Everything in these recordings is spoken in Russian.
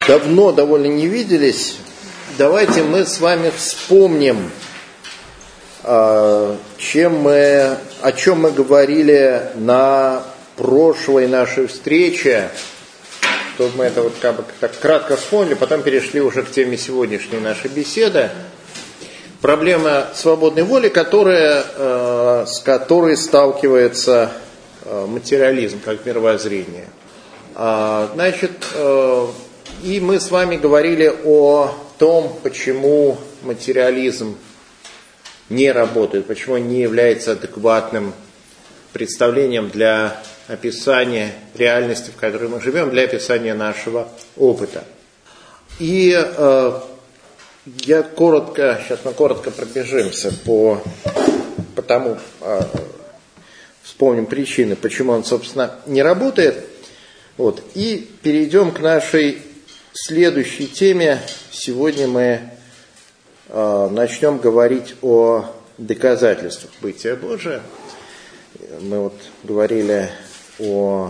давно довольно не виделись. Давайте мы с вами вспомним, о чем мы говорили на прошлой нашей встрече, чтобы мы это вот так кратко вспомнили, потом перешли уже к теме сегодняшней нашей беседы. Проблема свободной воли, с которой сталкивается материализм как мировоззрение. Значит, и мы с вами говорили о том, почему материализм не работает, почему он не является адекватным представлением для описания реальности, в которой мы живем, для описания нашего опыта. И сейчас мы коротко пробежимся по тому, вспомним причины, почему он, собственно, не работает. Вот. И перейдем к нашей следующей теме. Сегодня мы начнем говорить о доказательствах бытия Божия. Мы вот говорили о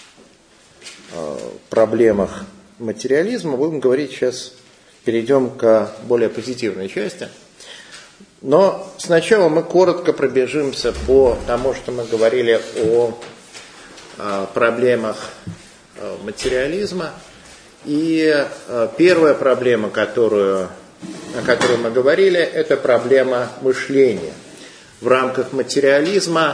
проблемах материализма. Будем говорить сейчас, перейдем к более позитивной части. Но сначала мы коротко пробежимся по тому, что мы говорили о проблемах материализма. И первая проблема, о которой мы говорили, это проблема мышления. В рамках материализма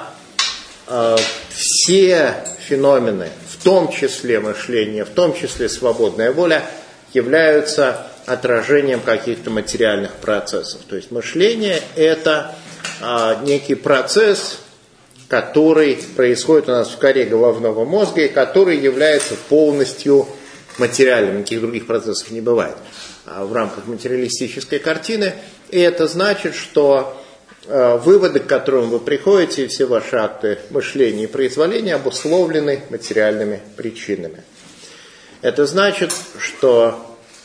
все феномены, в том числе мышление, в том числе свободная воля, являются отражением каких-то материальных процессов. То есть мышление – это некий процесс, который происходит у нас в коре головного мозга и который является полностью материальным. Никаких других процессов не бывает в рамках материалистической картины. И это значит, что выводы, к которым вы приходите, и все ваши акты мышления и произволения обусловлены материальными причинами. Это значит, что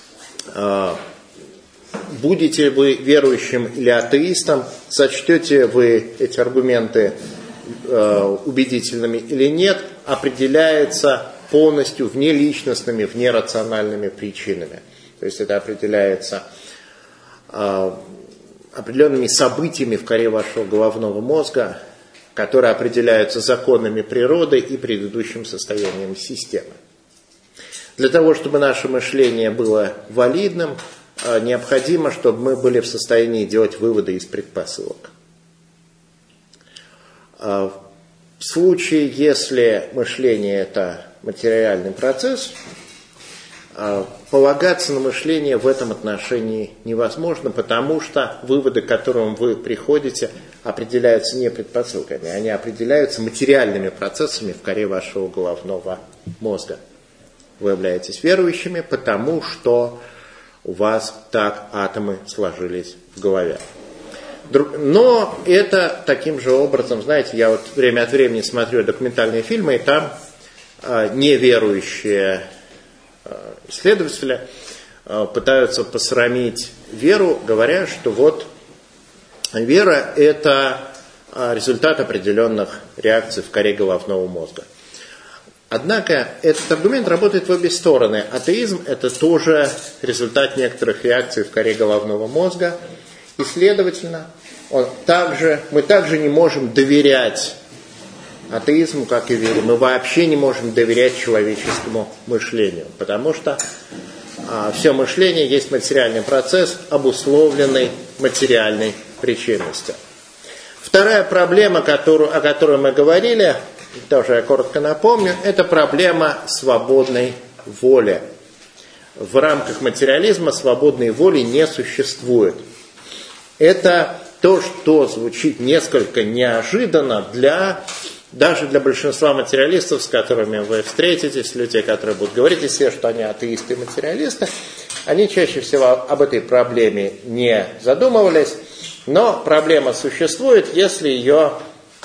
будете вы верующим или атеистом, сочтете вы эти аргументы убедительными или нет, определяется полностью внеличностными, внерациональными причинами. То есть это определяется определенными событиями в коре вашего головного мозга, которые определяются законами природы и предыдущим состоянием системы. Для того, чтобы наше мышление было валидным, необходимо, чтобы мы были в состоянии делать выводы из предпосылок. В случае, если мышление – это материальный процесс, полагаться на мышление в этом отношении невозможно, потому что выводы, к которым вы приходите, определяются не предпосылками, они определяются материальными процессами в коре вашего головного мозга. Вы являетесь верующими, потому что у вас так атомы сложились в голове. Но это таким же образом, знаете, я вот время от времени смотрю документальные фильмы, и там неверующие исследователи пытаются посрамить веру, говоря, что вот вера – это результат определенных реакций в коре головного мозга. Однако этот аргумент работает в обе стороны. Атеизм – это тоже результат некоторых реакций в коре головного мозга. И, следовательно, мы также не можем доверять атеизму, как и вере. Мы вообще не можем доверять человеческому мышлению, потому что все мышление есть материальный процесс, обусловленный материальной причинностью. Вторая проблема, о которой мы говорили, тоже я коротко напомню, это проблема свободной воли. В рамках материализма свободной воли не существует. Это то, что звучит несколько неожиданно даже для большинства материалистов, с которыми вы встретитесь, людей, которые будут говорить все, что они атеисты и материалисты, они чаще всего об этой проблеме не задумывались, но проблема существует, если ее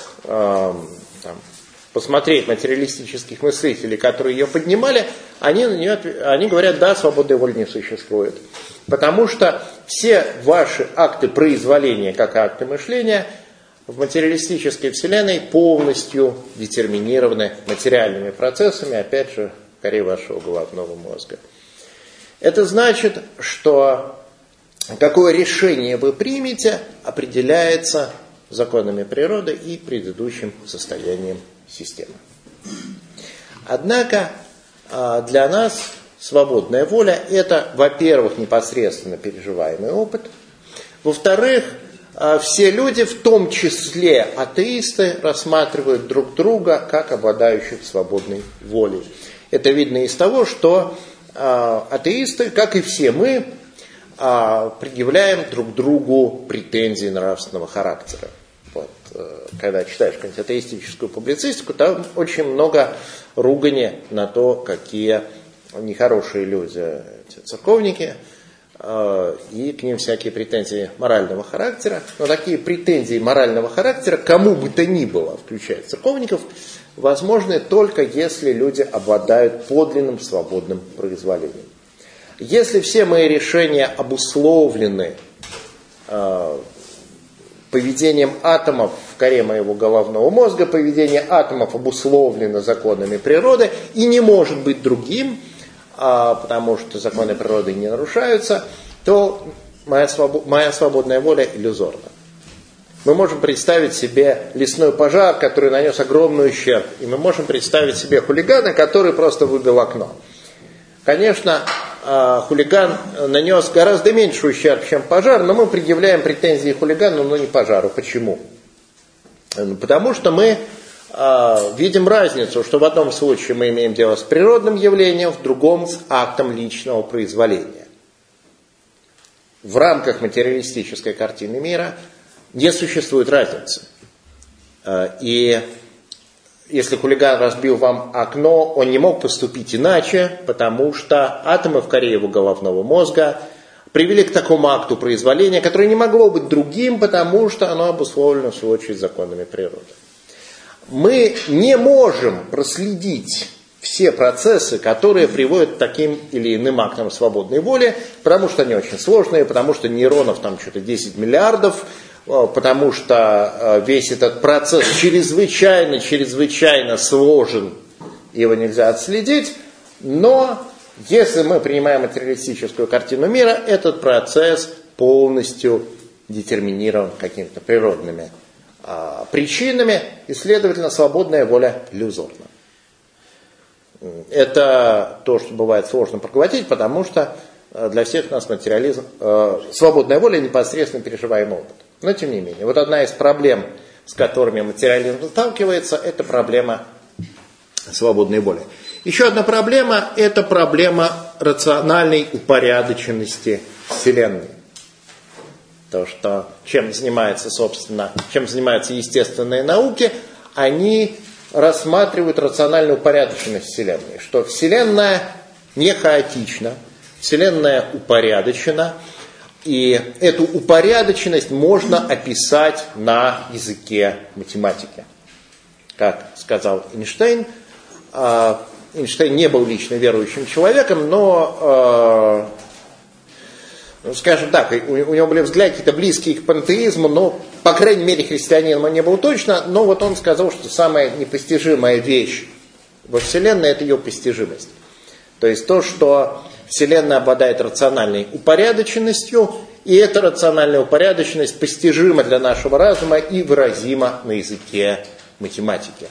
посмотреть материалистических мыслителей, которые ее поднимали, они говорят, да, свободной воли не существует. Потому что все ваши акты произволения, как и акты мышления, в материалистической вселенной полностью детерминированы материальными процессами, опять же, в коре вашего головного мозга. Это значит, что какое решение вы примете, определяется законами природы и предыдущим состоянием системы. Однако для нас свободная воля – это, во-первых, непосредственно переживаемый опыт, во-вторых, все люди, в том числе атеисты, рассматривают друг друга как обладающих свободной волей. Это видно из того, что атеисты, как и все мы, предъявляем друг другу претензии нравственного характера. Вот. Когда читаешь какую-нибудь атеистическую публицистику, там очень много ругани на то, какие нехорошие люди эти церковники, и к ним всякие претензии морального характера. Но такие претензии морального характера кому бы то ни было, включая церковников, возможны только если люди обладают подлинным свободным произволением. Если все мои решения обусловлены поведением атомов в коре моего головного мозга, поведение атомов обусловлено законами природы и не может быть другим, потому что законы природы не нарушаются, то моя свободная воля иллюзорна. Мы можем представить себе лесной пожар, который нанес огромный ущерб, и мы можем представить себе хулигана, который просто выбил окно. Конечно, хулиган нанес гораздо меньше ущерб, чем пожар, но мы предъявляем претензии хулигану, но не пожару. Почему? Потому что мы видим разницу, что в одном случае мы имеем дело с природным явлением, в другом с актом личного произволения. В рамках материалистической картины мира не существует разницы. И если хулиган разбил вам окно, он не мог поступить иначе, потому что атомы в коре его головного мозга привели к такому акту произволения, которое не могло быть другим, потому что оно обусловлено, в свою очередь, законами природы. Мы не можем проследить все процессы, которые приводят к таким или иным актам свободной воли, потому что они очень сложные, потому что нейронов там что-то 10 миллиардов, потому что весь этот процесс чрезвычайно сложен, его нельзя отследить, но если мы принимаем материалистическую картину мира, этот процесс полностью детерминирован какими-то природными причинами, и, следовательно, свободная воля иллюзорна. Это то, что бывает сложно проглотить, потому что для всех нас материализм, свободная воля непосредственно переживаемый опыт. Но тем не менее, вот одна из проблем, с которыми материализм сталкивается, это проблема свободной воли. Еще одна проблема – это проблема рациональной упорядоченности Вселенной. То, что чем занимаются естественные науки, они рассматривают рациональную упорядоченность Вселенной, что Вселенная не хаотична, Вселенная упорядочена, и эту упорядоченность можно описать на языке математики. Как сказал Эйнштейн, Эйнштейн не был лично верующим человеком, но, скажем так, у него были взгляды какие-то близкие к пантеизму, но, по крайней мере, христианином он не был точно, но вот он сказал, что самая непостижимая вещь во Вселенной – это ее постижимость. То есть то, что Вселенная обладает рациональной упорядоченностью, и эта рациональная упорядоченность постижима для нашего разума и выразима на языке математики.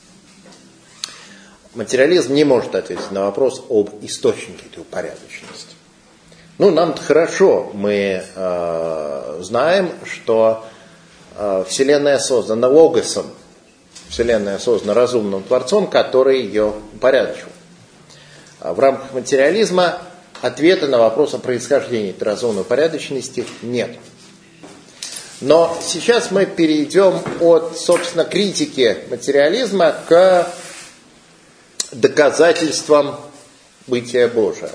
Материализм не может ответить на вопрос об источнике этой упорядоченности. Нам-то хорошо, мы знаем, что Вселенная создана логосом, Вселенная создана разумным Творцом, который ее упорядочил. В рамках материализма ответа на вопрос о происхождении этой разумной упорядоченности нет. Но сейчас мы перейдем от, собственно, критики материализма к доказательствам бытия Божия.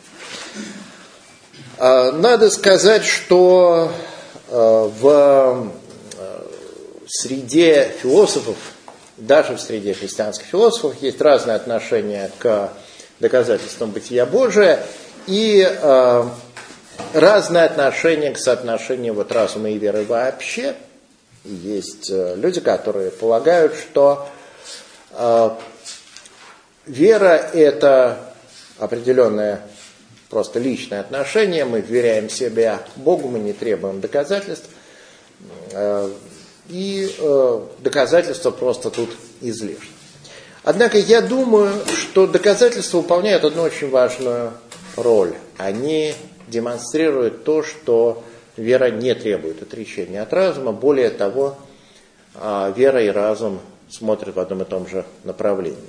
Надо сказать, что в среде философов, даже в среде христианских философов, есть разные отношения к доказательствам бытия Божия и разное отношение к соотношению разума и веры вообще. Есть люди, которые полагают, что вера – это определенное просто личное отношение, мы вверяем себя Богу, мы не требуем доказательств, и доказательства просто тут излишни. Однако я думаю, что доказательства выполняют одну очень важную роль. Они демонстрируют то, что вера не требует отречения от разума. Более того, вера и разум смотрят в одном и том же направлении.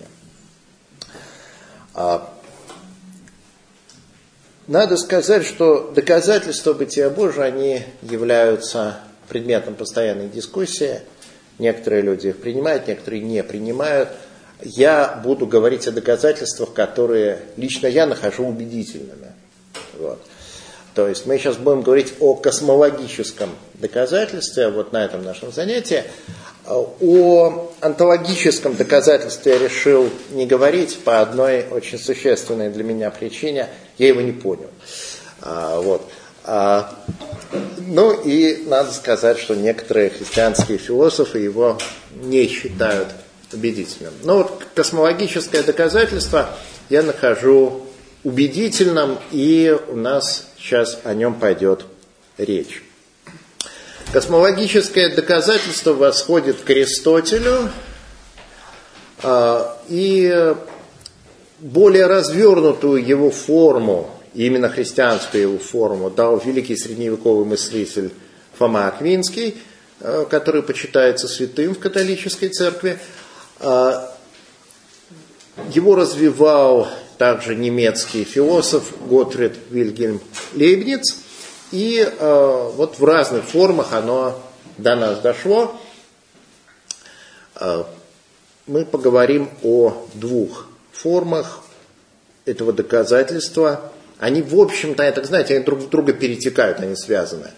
Надо сказать, что доказательства бытия Божия, они являются предметом постоянной дискуссии. Некоторые люди их принимают, некоторые не принимают. Я буду говорить о доказательствах, которые лично я нахожу убедительными. Вот. То есть мы сейчас будем говорить о космологическом доказательстве, вот на этом нашем занятии. О онтологическом доказательстве я решил не говорить по одной очень существенной для меня причине. Я его не понял. Вот. Ну и надо сказать, что некоторые христианские философы его не считают убедительным. Но вот космологическое доказательство я нахожу убедительным, и у нас сейчас о нем пойдет речь. Космологическое доказательство восходит к Аристотелю, и более развернутую его форму, именно христианскую его форму, дал великий средневековый мыслитель Фома Аквинский, который почитается святым в католической церкви. Его развивал также немецкий философ Готфрид Вильгельм Лейбниц. И вот в разных формах оно до нас дошло. Мы поговорим о двух формах этого доказательства. Они, в общем-то, я так знаете, они друг друга перетекают, они связаны.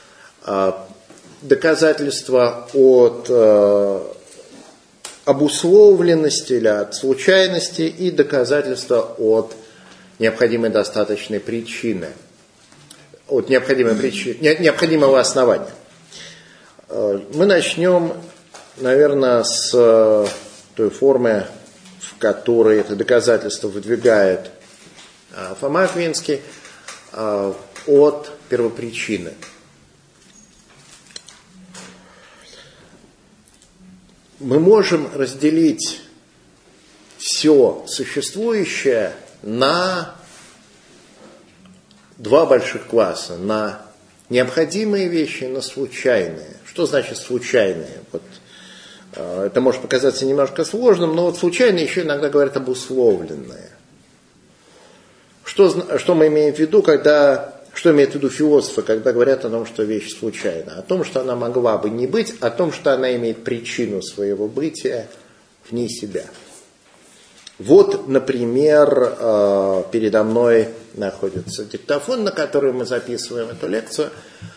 Доказательства от обусловленности или от случайности и доказательства от необходимой достаточной причины, от необходимого основания. Мы начнем, наверное, с той формы, в которой это доказательство выдвигает Фома Аквинский, от первопричины. Мы можем разделить все существующее на два больших класса. На необходимые вещи и на случайные. Что значит случайные? Вот, это может показаться немножко сложным, но вот случайные еще иногда говорят обусловленные. Что мы имеем в виду, что имеют в виду философы, когда говорят о том, что вещь случайна? О том, что она могла бы не быть, о том, что она имеет причину своего бытия вне себя. Вот, например, передо мной находится диктофон, на который мы записываем эту лекцию.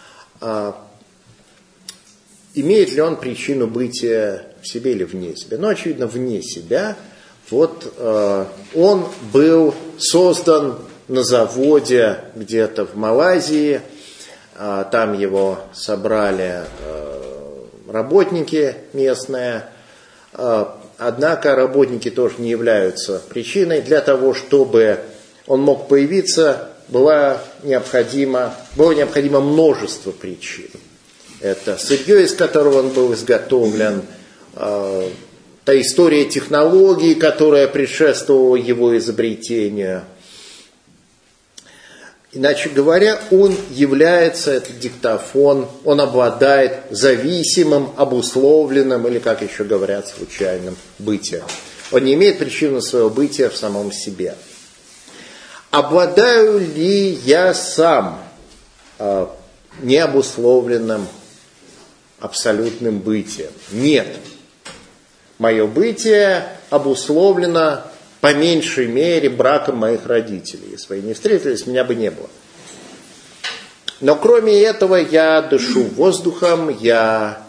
Имеет ли он причину бытия в себе или вне себя? Ну, очевидно, вне себя. Вот он был создан на заводе где-то в Малайзии, там его собрали работники местные, однако работники тоже не являются причиной. Для того, чтобы он мог появиться, было необходимо множество причин. Это сырье, из которого он был изготовлен, та история технологий, которая предшествовала его изобретению. Иначе говоря, он является, этот диктофон, он обладает зависимым, обусловленным, или, как еще говорят, случайным бытием. Он не имеет причины своего бытия в самом себе. Обладаю ли я сам необусловленным абсолютным бытием? Нет. Мое бытие обусловлено по меньшей мере браком моих родителей. Если бы они не встретились, меня бы не было. Но кроме этого я дышу воздухом, я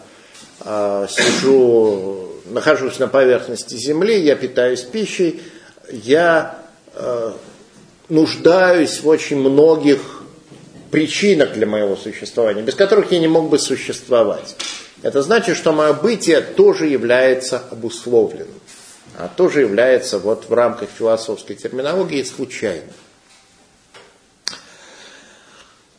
нахожусь на поверхности земли, я питаюсь пищей, я нуждаюсь в очень многих причинах для моего существования, без которых я не мог бы существовать. Это значит, что мое бытие тоже является обусловленным, тоже является вот в рамках философской терминологии случайным.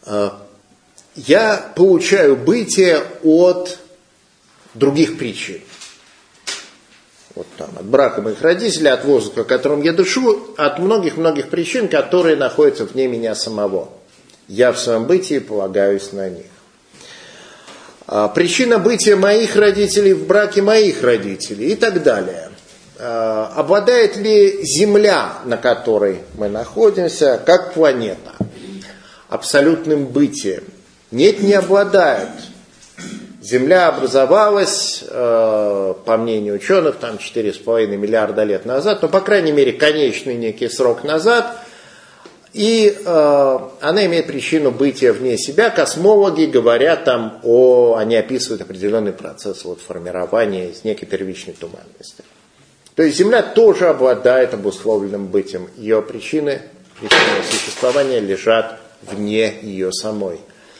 Я получаю бытие от других причин. Вот там, от брака моих родителей, от воздуха, которым я дышу, от многих-многих причин, которые находятся вне меня самого. Я в своем бытии полагаюсь на них. Причина бытия моих родителей в браке моих родителей и так далее. Обладает ли Земля, на которой мы находимся, как планета, абсолютным бытием? Нет, не обладает. Земля образовалась, по мнению ученых, там 4,5 миллиарда лет назад, но, по крайней мере, конечный некий срок назад, и она имеет причину бытия вне себя. Космологи говорят там они описывают определенный процесс формирования из некой первичной туманности. То есть Земля тоже обладает обусловленным бытием. Ее причины существования лежат вне ее самой.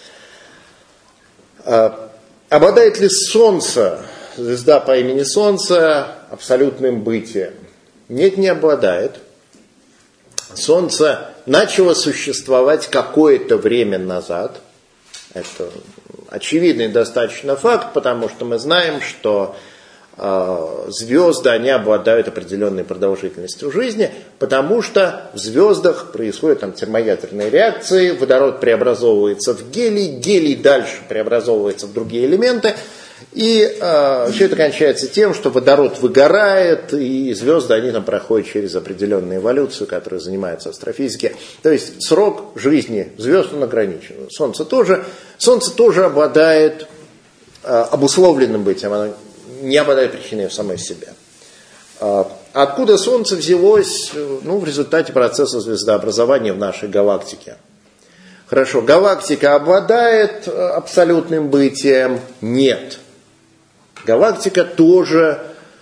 Обладает ли Солнце, звезда по имени Солнце, абсолютным бытием? Нет, не обладает. Солнце начало существовать какое-то время назад. Это очевидный достаточно факт, потому что мы знаем, что звезды, они обладают определенной продолжительностью жизни, потому что в звездах происходят там термоядерные реакции, водород преобразовывается в гелий, гелий дальше преобразовывается в другие элементы, и все это кончается тем, что водород выгорает, и звезды, они там проходят через определенную эволюцию, которая занимается астрофизикой. То есть срок жизни звезд он ограничен. Солнце тоже обладает обусловленным бытием, оно не обладает причиной в самой себе. Откуда Солнце взялось? В результате процесса звездообразования в нашей галактике. Хорошо, галактика обладает абсолютным бытием? Нет. Галактика тоже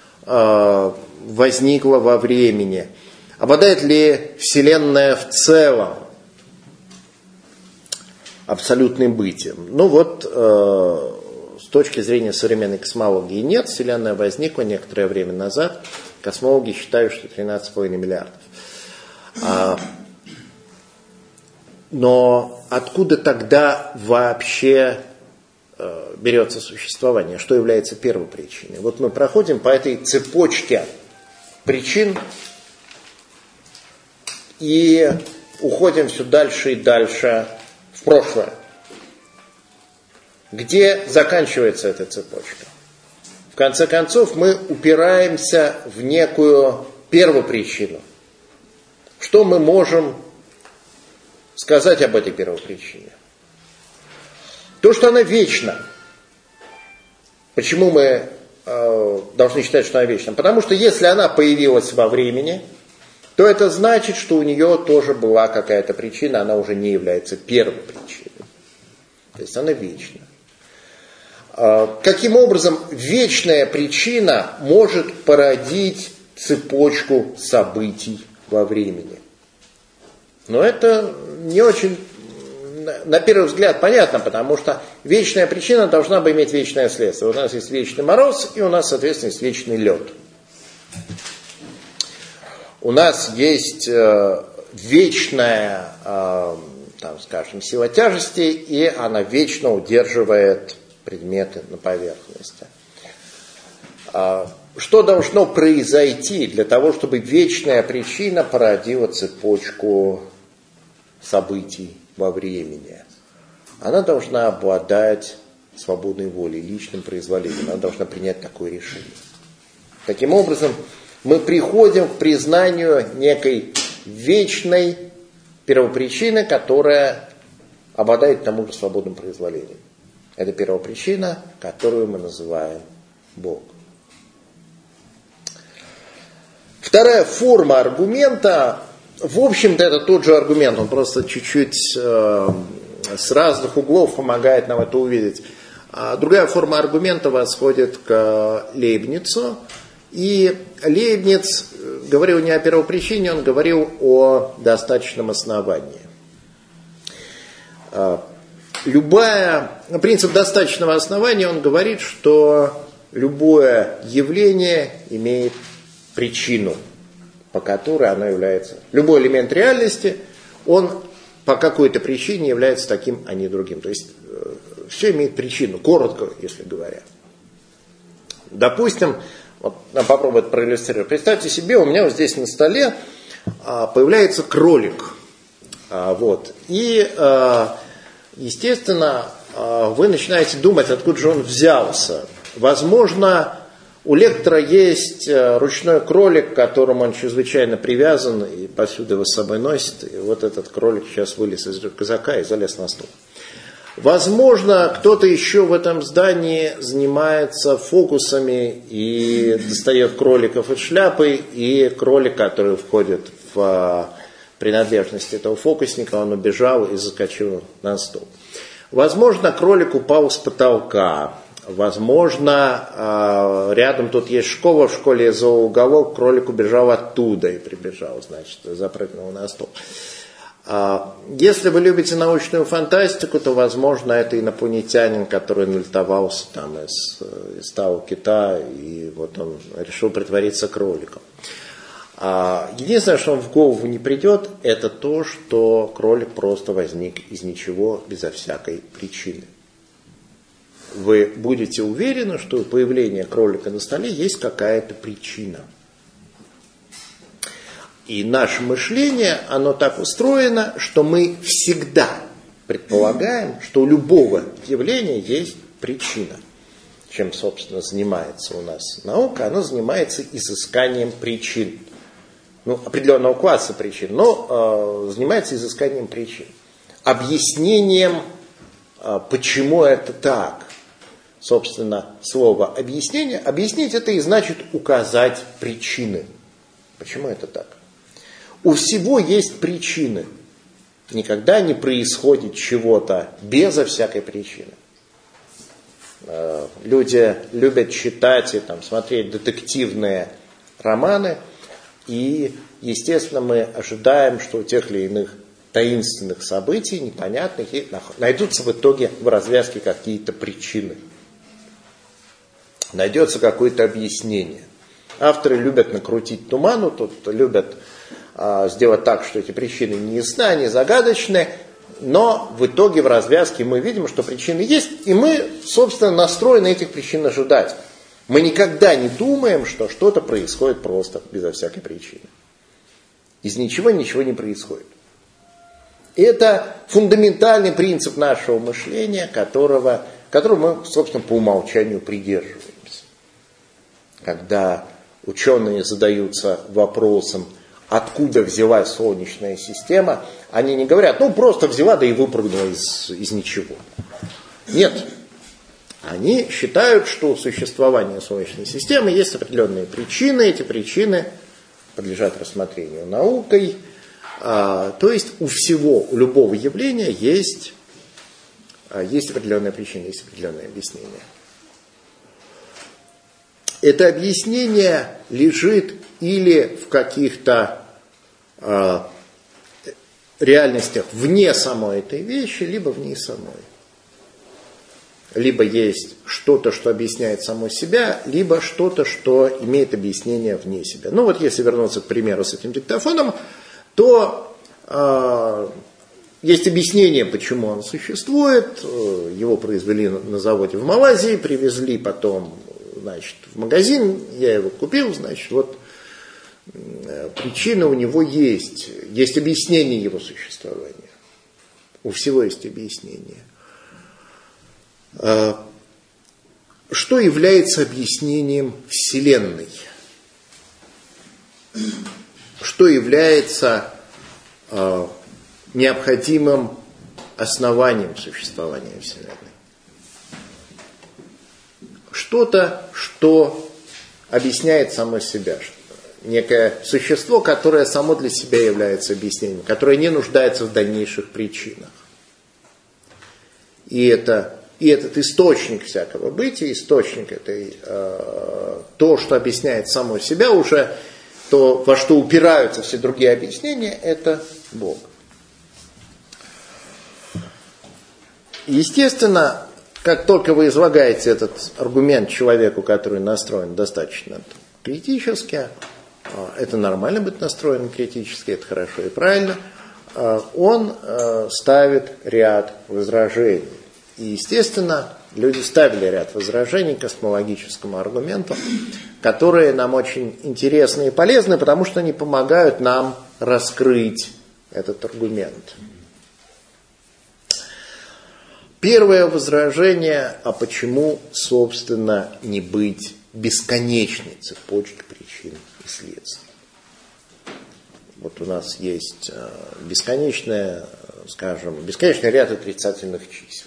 возникла во времени. Обладает ли Вселенная в целом абсолютным бытием? С точки зрения современной космологии нет. Вселенная возникла некоторое время назад. Космологи считают, что 13,5 миллиардов. Но откуда тогда вообще берется существование? Что является первой причиной? Вот мы проходим по этой цепочке причин и уходим все дальше и дальше в прошлое. Где заканчивается эта цепочка? В конце концов, мы упираемся в некую первопричину. Что мы можем сказать об этой первопричине? То, что она вечна. Почему мы должны считать, что она вечна? Потому что если она появилась во времени, то это значит, что у нее тоже была какая-то причина, она уже не является первой причиной. То есть она вечна. Каким образом вечная причина может породить цепочку событий во времени? Но это не очень, на первый взгляд, понятно, потому что вечная причина должна бы иметь вечное следствие. У нас есть вечный мороз, и у нас, соответственно, есть вечный лед. У нас есть вечная, сила тяжести, и она вечно удерживает предметы на поверхности. Что должно произойти для того, чтобы вечная причина породила цепочку событий во времени? Она должна обладать свободной волей, личным произволением. Она должна принять такое решение. Таким образом, мы приходим к признанию некой вечной первопричины, которая обладает тому же свободным произволением. Это первопричина, которую мы называем Бог. Вторая форма аргумента, в общем-то, это тот же аргумент, он просто чуть-чуть с разных углов помогает нам это увидеть. Другая форма аргумента восходит к Лейбницу, и Лейбниц говорил не о первопричине, он говорил о достаточном основании. Принцип достаточного основания, он говорит, что любое явление имеет причину, по которой оно является. Любой элемент реальности, он по какой-то причине является таким, а не другим. То есть все имеет причину, коротко, если говоря. Допустим, вот, попробую это проиллюстрировать. Представьте себе, у меня вот здесь на столе появляется кролик. Вот. И, естественно, вы начинаете думать, откуда же он взялся. Возможно, у лектора есть ручной кролик, к которому он чрезвычайно привязан и повсюду его с собой носит. И вот этот кролик сейчас вылез из рюкзака и залез на стол. Возможно, кто-то еще в этом здании занимается фокусами и достает кроликов из шляпы, и кролик, который входит в принадлежность этого фокусника, он убежал и заскочил на стол. Возможно, кролик упал с потолка. Возможно, рядом тут есть школа, в школе есть зооуголок, кролик убежал оттуда и прибежал, значит, запрыгнул на стол. Если вы любите научную фантастику, то, возможно, это инопланетянин, который налетовался там из того кита, и вот он решил притвориться кроликом. Единственное, что вам в голову не придет, это то, что кролик просто возник из ничего, безо всякой причины. Вы будете уверены, что у появления кролика на столе есть какая-то причина. И наше мышление, оно так устроено, что мы всегда предполагаем, что у любого явления есть причина. Чем, собственно, занимается у нас наука, она занимается изысканием причин. Определенного класса причин, но занимается изысканием причин. Объяснением, почему это так. Собственно, слово объяснение. Объяснить это и значит указать причины. Почему это так? У всего есть причины. Никогда не происходит чего-то безо всякой причины. Люди любят читать и смотреть детективные романы. И, естественно, мы ожидаем, что у тех или иных таинственных событий, непонятных, найдутся в итоге в развязке какие-то причины. Найдется какое-то объяснение. Авторы любят накрутить туману, тут любят сделать так, что эти причины не ясны, они загадочны, но в итоге в развязке мы видим, что причины есть, и мы, собственно, настроены этих причин ожидать. Мы никогда не думаем, что что-то происходит просто, безо всякой причины. Из ничего ничего не происходит. И это фундаментальный принцип нашего мышления, которого мы, собственно, по умолчанию придерживаемся. Когда ученые задаются вопросом, откуда взялась Солнечная система, они не говорят, просто взяла, да и выпрыгнула из ничего. Нет. Они считают, что у существования Солнечной системы есть определенные причины, эти причины подлежат рассмотрению наукой. То есть у любого явления есть определенная причина, есть определенное объяснение. Это объяснение лежит или в каких-то реальностях вне самой этой вещи, либо в ней самой. Либо есть что-то, что объясняет само себя, либо что-то, что имеет объяснение вне себя. Если вернуться к примеру с этим диктофоном, то есть объяснение, почему он существует. Его произвели на заводе в Малайзии, привезли потом, в магазин, я его купил, причина у него есть. Есть объяснение его существования. У всего есть объяснение. Что является объяснением Вселенной? Что является необходимым основанием существования Вселенной? Что-то, что объясняет само себя. Некое существо, которое само для себя является объяснением, которое не нуждается в дальнейших причинах. И этот источник всякого бытия, источник то, что объясняет само себя, уже то, во что упираются все другие объяснения, это Бог. Естественно, как только вы излагаете этот аргумент человеку, который настроен достаточно критически, это нормально быть настроенным критически, это хорошо и правильно, он ставит ряд возражений. И, естественно, люди ставили ряд возражений к космологическому аргументу, которые нам очень интересны и полезны, потому что они помогают нам раскрыть этот аргумент. Первое возражение, а почему, собственно, не быть бесконечной цепочки причин и следствий? Вот у нас есть бесконечный ряд отрицательных чисел.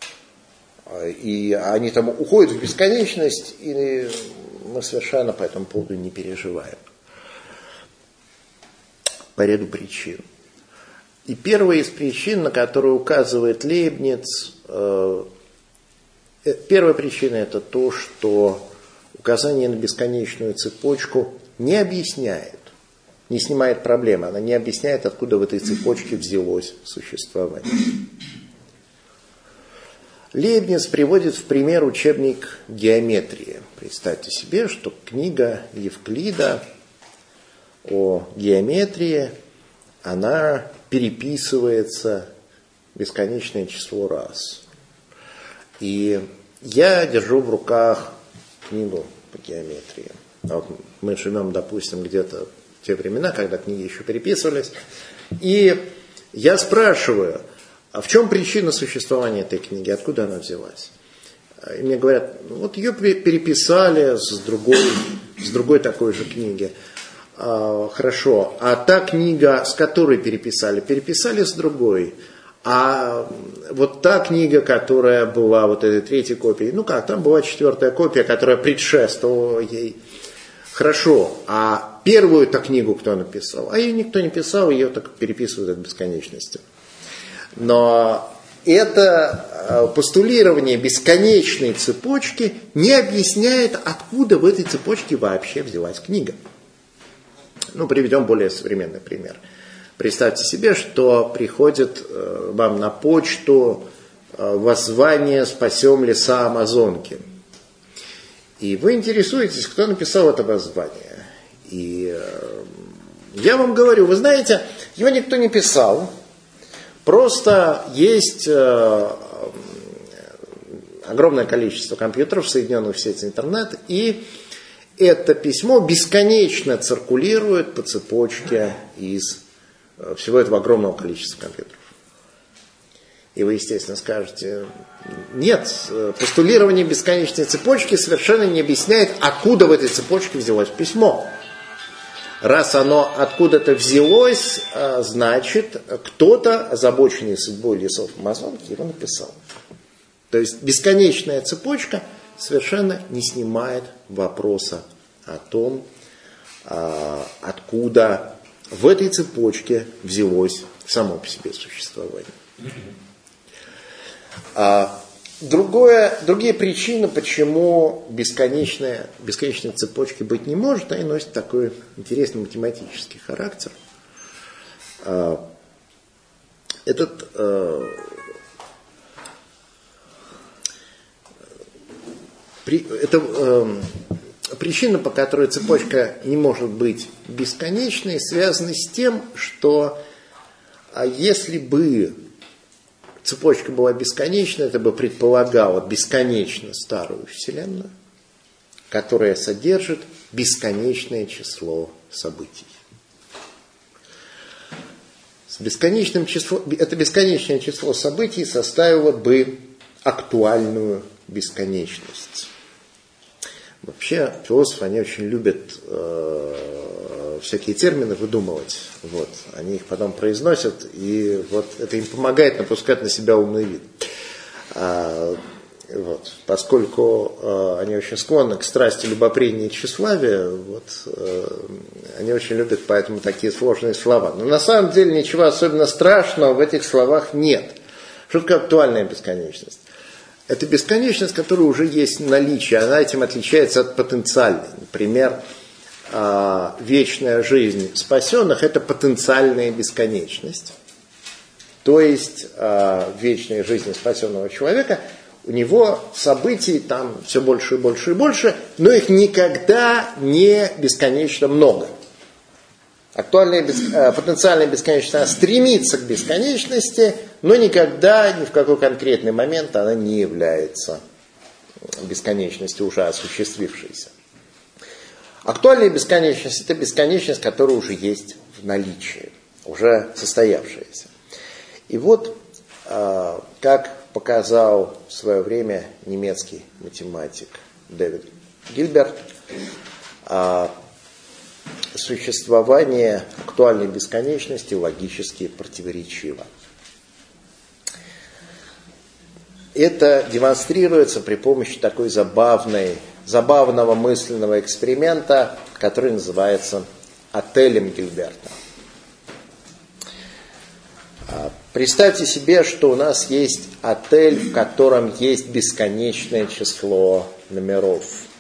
И они там уходят в бесконечность, и мы совершенно по этому поводу не переживаем. По ряду причин. И первая из причин, на которую указывает Лейбниц, первая причина это то, что указание на бесконечную цепочку не объясняет, не снимает проблемы, она не объясняет, откуда в этой цепочке взялось существование. Лейбниц приводит в пример учебник геометрии. Представьте себе, что книга Евклида о геометрии, она переписывается бесконечное число раз. И я держу в руках книгу по геометрии. Вот мы живем, допустим, где-то в те времена, когда книги еще переписывались. И я спрашиваю, а в чем причина существования этой книги? Откуда она взялась? И мне говорят, вот ее переписали с другой такой же книги. Хорошо, а та книга, с которой переписали с другой. А вот та книга, которая была вот этой третьей копией, там была четвертая копия, которая предшествовала ей. Хорошо, а первую-то книгу кто написал? А ее никто не писал, ее так переписывают от бесконечности. Но это постулирование бесконечной цепочки не объясняет, откуда в этой цепочке вообще взялась книга. Приведем более современный пример. Представьте себе, что приходит вам на почту воззвание «Спасем леса Амазонки». И вы интересуетесь, кто написал это воззвание. И я вам говорю, вы знаете, его никто не писал. Просто есть огромное количество компьютеров, соединенных в сеть интернет, и это письмо бесконечно циркулирует по цепочке из всего этого огромного количества компьютеров. И вы, естественно, скажете, нет, постулирование бесконечной цепочки совершенно не объясняет, откуда в этой цепочке взялось письмо. Раз оно откуда-то взялось, значит, кто-то, озабоченный судьбой лесов Амазонки, его написал. То есть бесконечная цепочка совершенно не снимает вопроса о том, откуда в этой цепочке взялось само по себе существование. Другие причины, почему бесконечной цепочки быть не может, они носят такой интересный математический характер. Причина, по которой цепочка не может быть бесконечной, связана с тем, что если бы цепочка была бесконечной, это бы предполагало бесконечно старую Вселенную, которая содержит бесконечное число событий. Это бесконечное число событий составило бы актуальную бесконечность. Вообще философы, они очень любят всякие термины выдумывать. Вот. Они их потом произносят, и вот это им помогает напускать на себя умный вид. Вот. Поскольку они очень склонны к страсти любопрения и тщеславия, они очень любят поэтому такие сложные слова. Но на самом деле ничего особенно страшного в этих словах нет. Что такое актуальная бесконечность? Это бесконечность, которая уже есть в наличии. Она этим отличается от потенциальной. Например, вечная жизнь спасенных – это потенциальная бесконечность. То есть в вечной жизни спасенного человека у него событий там все больше и больше и больше, но их никогда не бесконечно много. Потенциальная бесконечность, она стремится к бесконечности, но никогда, ни в какой конкретный момент она не является бесконечностью, уже осуществившейся. Актуальная бесконечность – это бесконечность, которая уже есть в наличии, уже состоявшаяся. И вот, как показал в свое время немецкий математик Дэвид Гильберт, существование актуальной бесконечности логически противоречиво. Это демонстрируется при помощи такой забавного мысленного эксперимента, который называется отелем Гильберта. Представьте себе, что у нас есть отель, в котором есть бесконечное число номеров.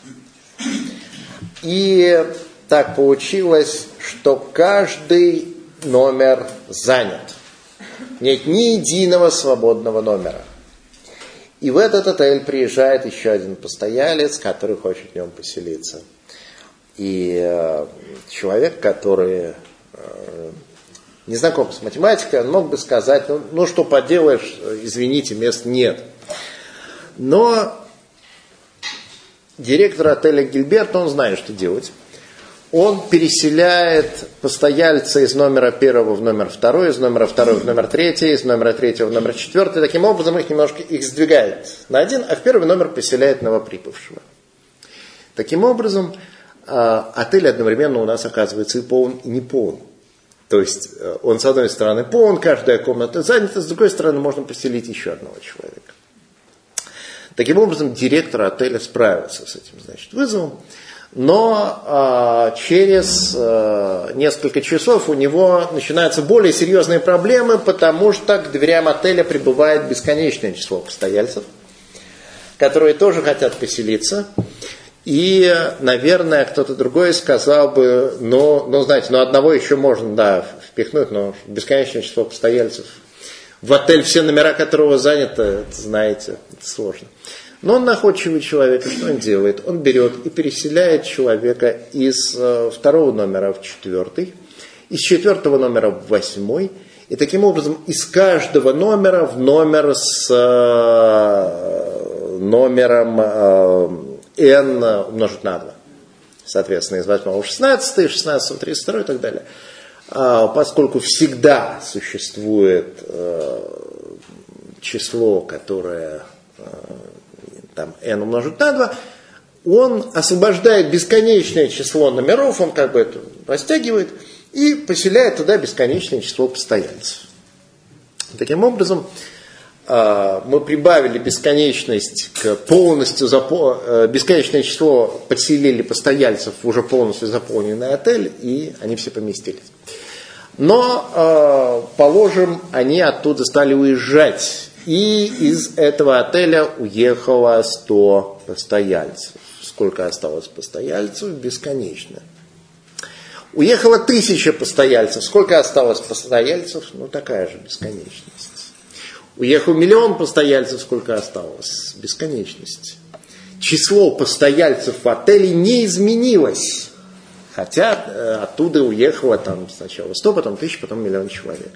И так получилось, что каждый номер занят. Нет ни единого свободного номера. И в этот отель приезжает еще один постоялец, который хочет в нем поселиться. И человек, который не знаком с математикой, он мог бы сказать, ну что поделаешь, извините, мест нет. Но директор отеля Гильберт, он знает, что делать. Он переселяет постояльца из номера 1 в номер 2, из номера 2 в номер 3, из номера 3 в номер 4. Таким образом, их сдвигает на один, а в первый номер поселяет новоприбывшего. Таким образом, отель одновременно у нас оказывается и полон, и не полон. То есть он с одной стороны полон, каждая комната занята, с другой стороны можно поселить еще одного человека. Таким образом, директор отеля справился с этим, вызовом. Но через несколько часов у него начинаются более серьезные проблемы, потому что к дверям отеля прибывает бесконечное число постояльцев, которые тоже хотят поселиться. И, наверное, кто-то другой сказал бы, знаете, одного еще можно, впихнуть, но бесконечное число постояльцев. В отель, все номера которого заняты, это, знаете, это сложно. Но он находчивый человек, и что он делает? Он берет и переселяет человека из 2 номера в 4, из 4 номера в 8, и таким образом из каждого номера в номер с номером n умножить на 2. Соответственно, из 8 в 16, из 16 в 32 и так далее. Поскольку всегда существует число, которое там n умножить на 2, он освобождает бесконечное число номеров, он как бы это растягивает и поселяет туда бесконечное число постояльцев. Таким образом, мы прибавили бесконечность к полностью бесконечное число подселили постояльцев в уже полностью заполненный отель, и они все поместились. Но, положим, они оттуда стали уезжать. И из этого отеля уехало 100 постояльцев. Сколько осталось постояльцев? Бесконечно. Уехало 1000 постояльцев. Сколько осталось постояльцев? Такая же бесконечность. Уехал 1 000 000 постояльцев. Сколько осталось? Бесконечность. Число постояльцев в отеле не изменилось. Хотя оттуда уехало сначала 100, потом 1000, потом 1 000 000 человек.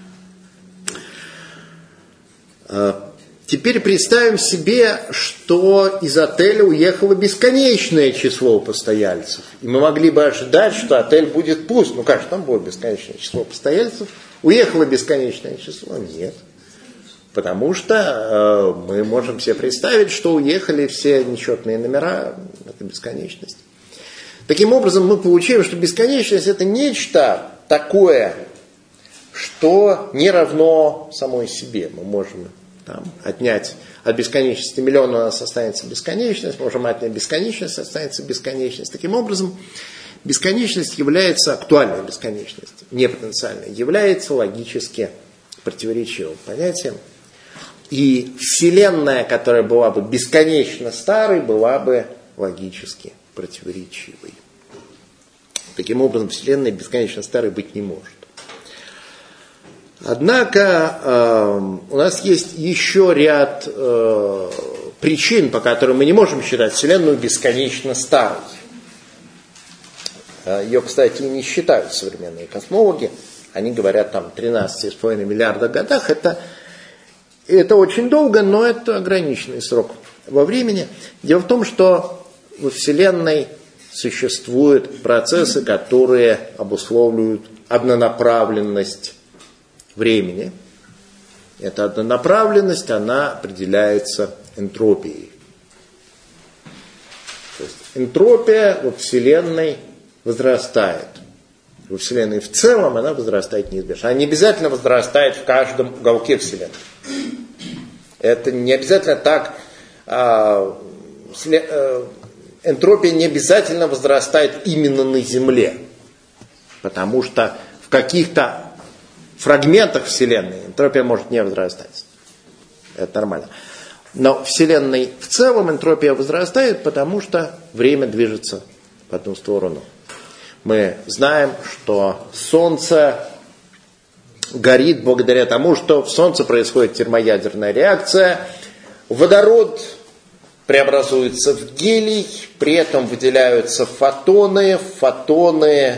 Теперь представим себе, что из отеля уехало бесконечное число постояльцев. И мы могли бы ожидать, что отель будет пуст. Как же, там будет бесконечное число постояльцев. Уехало бесконечное число? Нет. Потому что мы можем себе представить, что уехали все нечетные номера. Это бесконечность. Таким образом, мы получаем, что бесконечность это нечто такое, что не равно самой себе. Мы можем отнять от бесконечности 1 000 000, у нас останется бесконечность, можем отнять бесконечность, останется бесконечность. Таким образом, бесконечность является, актуальная бесконечность, не потенциальная, является логически противоречивым понятием. И Вселенная, которая была бы бесконечно старой, была бы логически противоречивой. Таким образом, Вселенная бесконечно старой быть не может. Однако у нас есть еще ряд причин, по которым мы не можем считать Вселенную бесконечно старой. Ее, кстати, и не считают современные космологи. Они говорят там 13,5 миллиарда годах. Это очень долго, но это ограниченный срок во времени. Дело в том, что во Вселенной существуют процессы, которые обусловливают однонаправленность времени. Эта однонаправленность, она определяется энтропией. То есть энтропия во Вселенной возрастает. Во Вселенной в целом она возрастает неизбежно. Она не обязательно возрастает в каждом уголке Вселенной. Это не обязательно так. Энтропия не обязательно возрастает именно на Земле. Потому что в каких-то фрагментах Вселенной энтропия может не возрастать. Это нормально. Но в Вселенной в целом энтропия возрастает, потому что время движется в одну сторону. Мы знаем, что Солнце горит благодаря тому, что в Солнце происходит термоядерная реакция. Водород преобразуется в гелий, при этом выделяются фотоны. Фотоны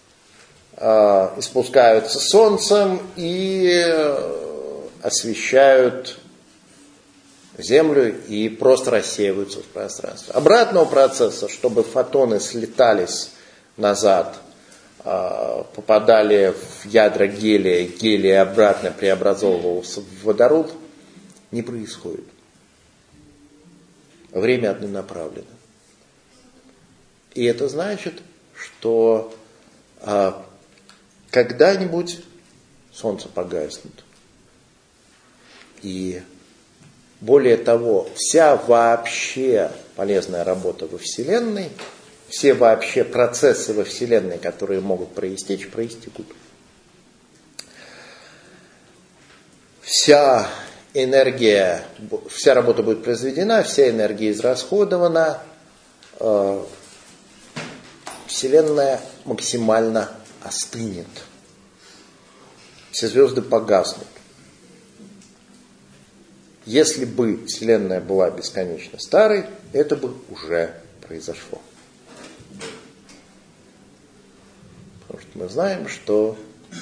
испускаются Солнцем и освещают Землю и просто рассеиваются в пространстве. Обратного процесса, чтобы фотоны слетались назад, попадали в ядра гелия, гелий обратно преобразовывался в водород, не происходит. Время однонаправленно. И это значит, что когда-нибудь Солнце погаснет. И более того, вся вообще полезная работа во Вселенной, все вообще процессы во Вселенной, которые могут проистекут. Вся энергия, вся работа будет произведена, вся энергия израсходована, Вселенная максимально остынет. Все звезды погаснут. Если бы Вселенная была бесконечно старой, это бы уже произошло. Потому что мы знаем, что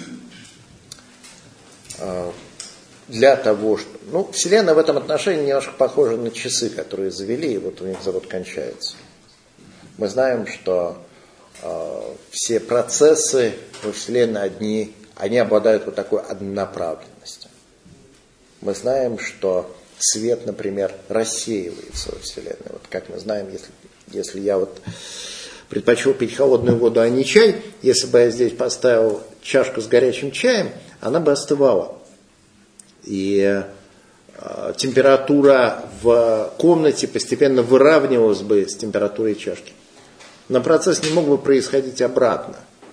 для того, что... Вселенная в этом отношении немножко похожа на часы, которые завели, и вот у них завод кончается. Мы знаем, что все процессы во Вселенной они обладают вот такой однонаправленностью. Мы знаем, что свет, например, рассеивается во Вселенной. Вот как мы знаем, если я предпочел пить холодную воду, а не чай, если бы я здесь поставил чашку с горячим чаем, она бы остывала. И температура в комнате постепенно выравнивалась бы с температурой чашки. Но процесс не мог бы происходить обратно.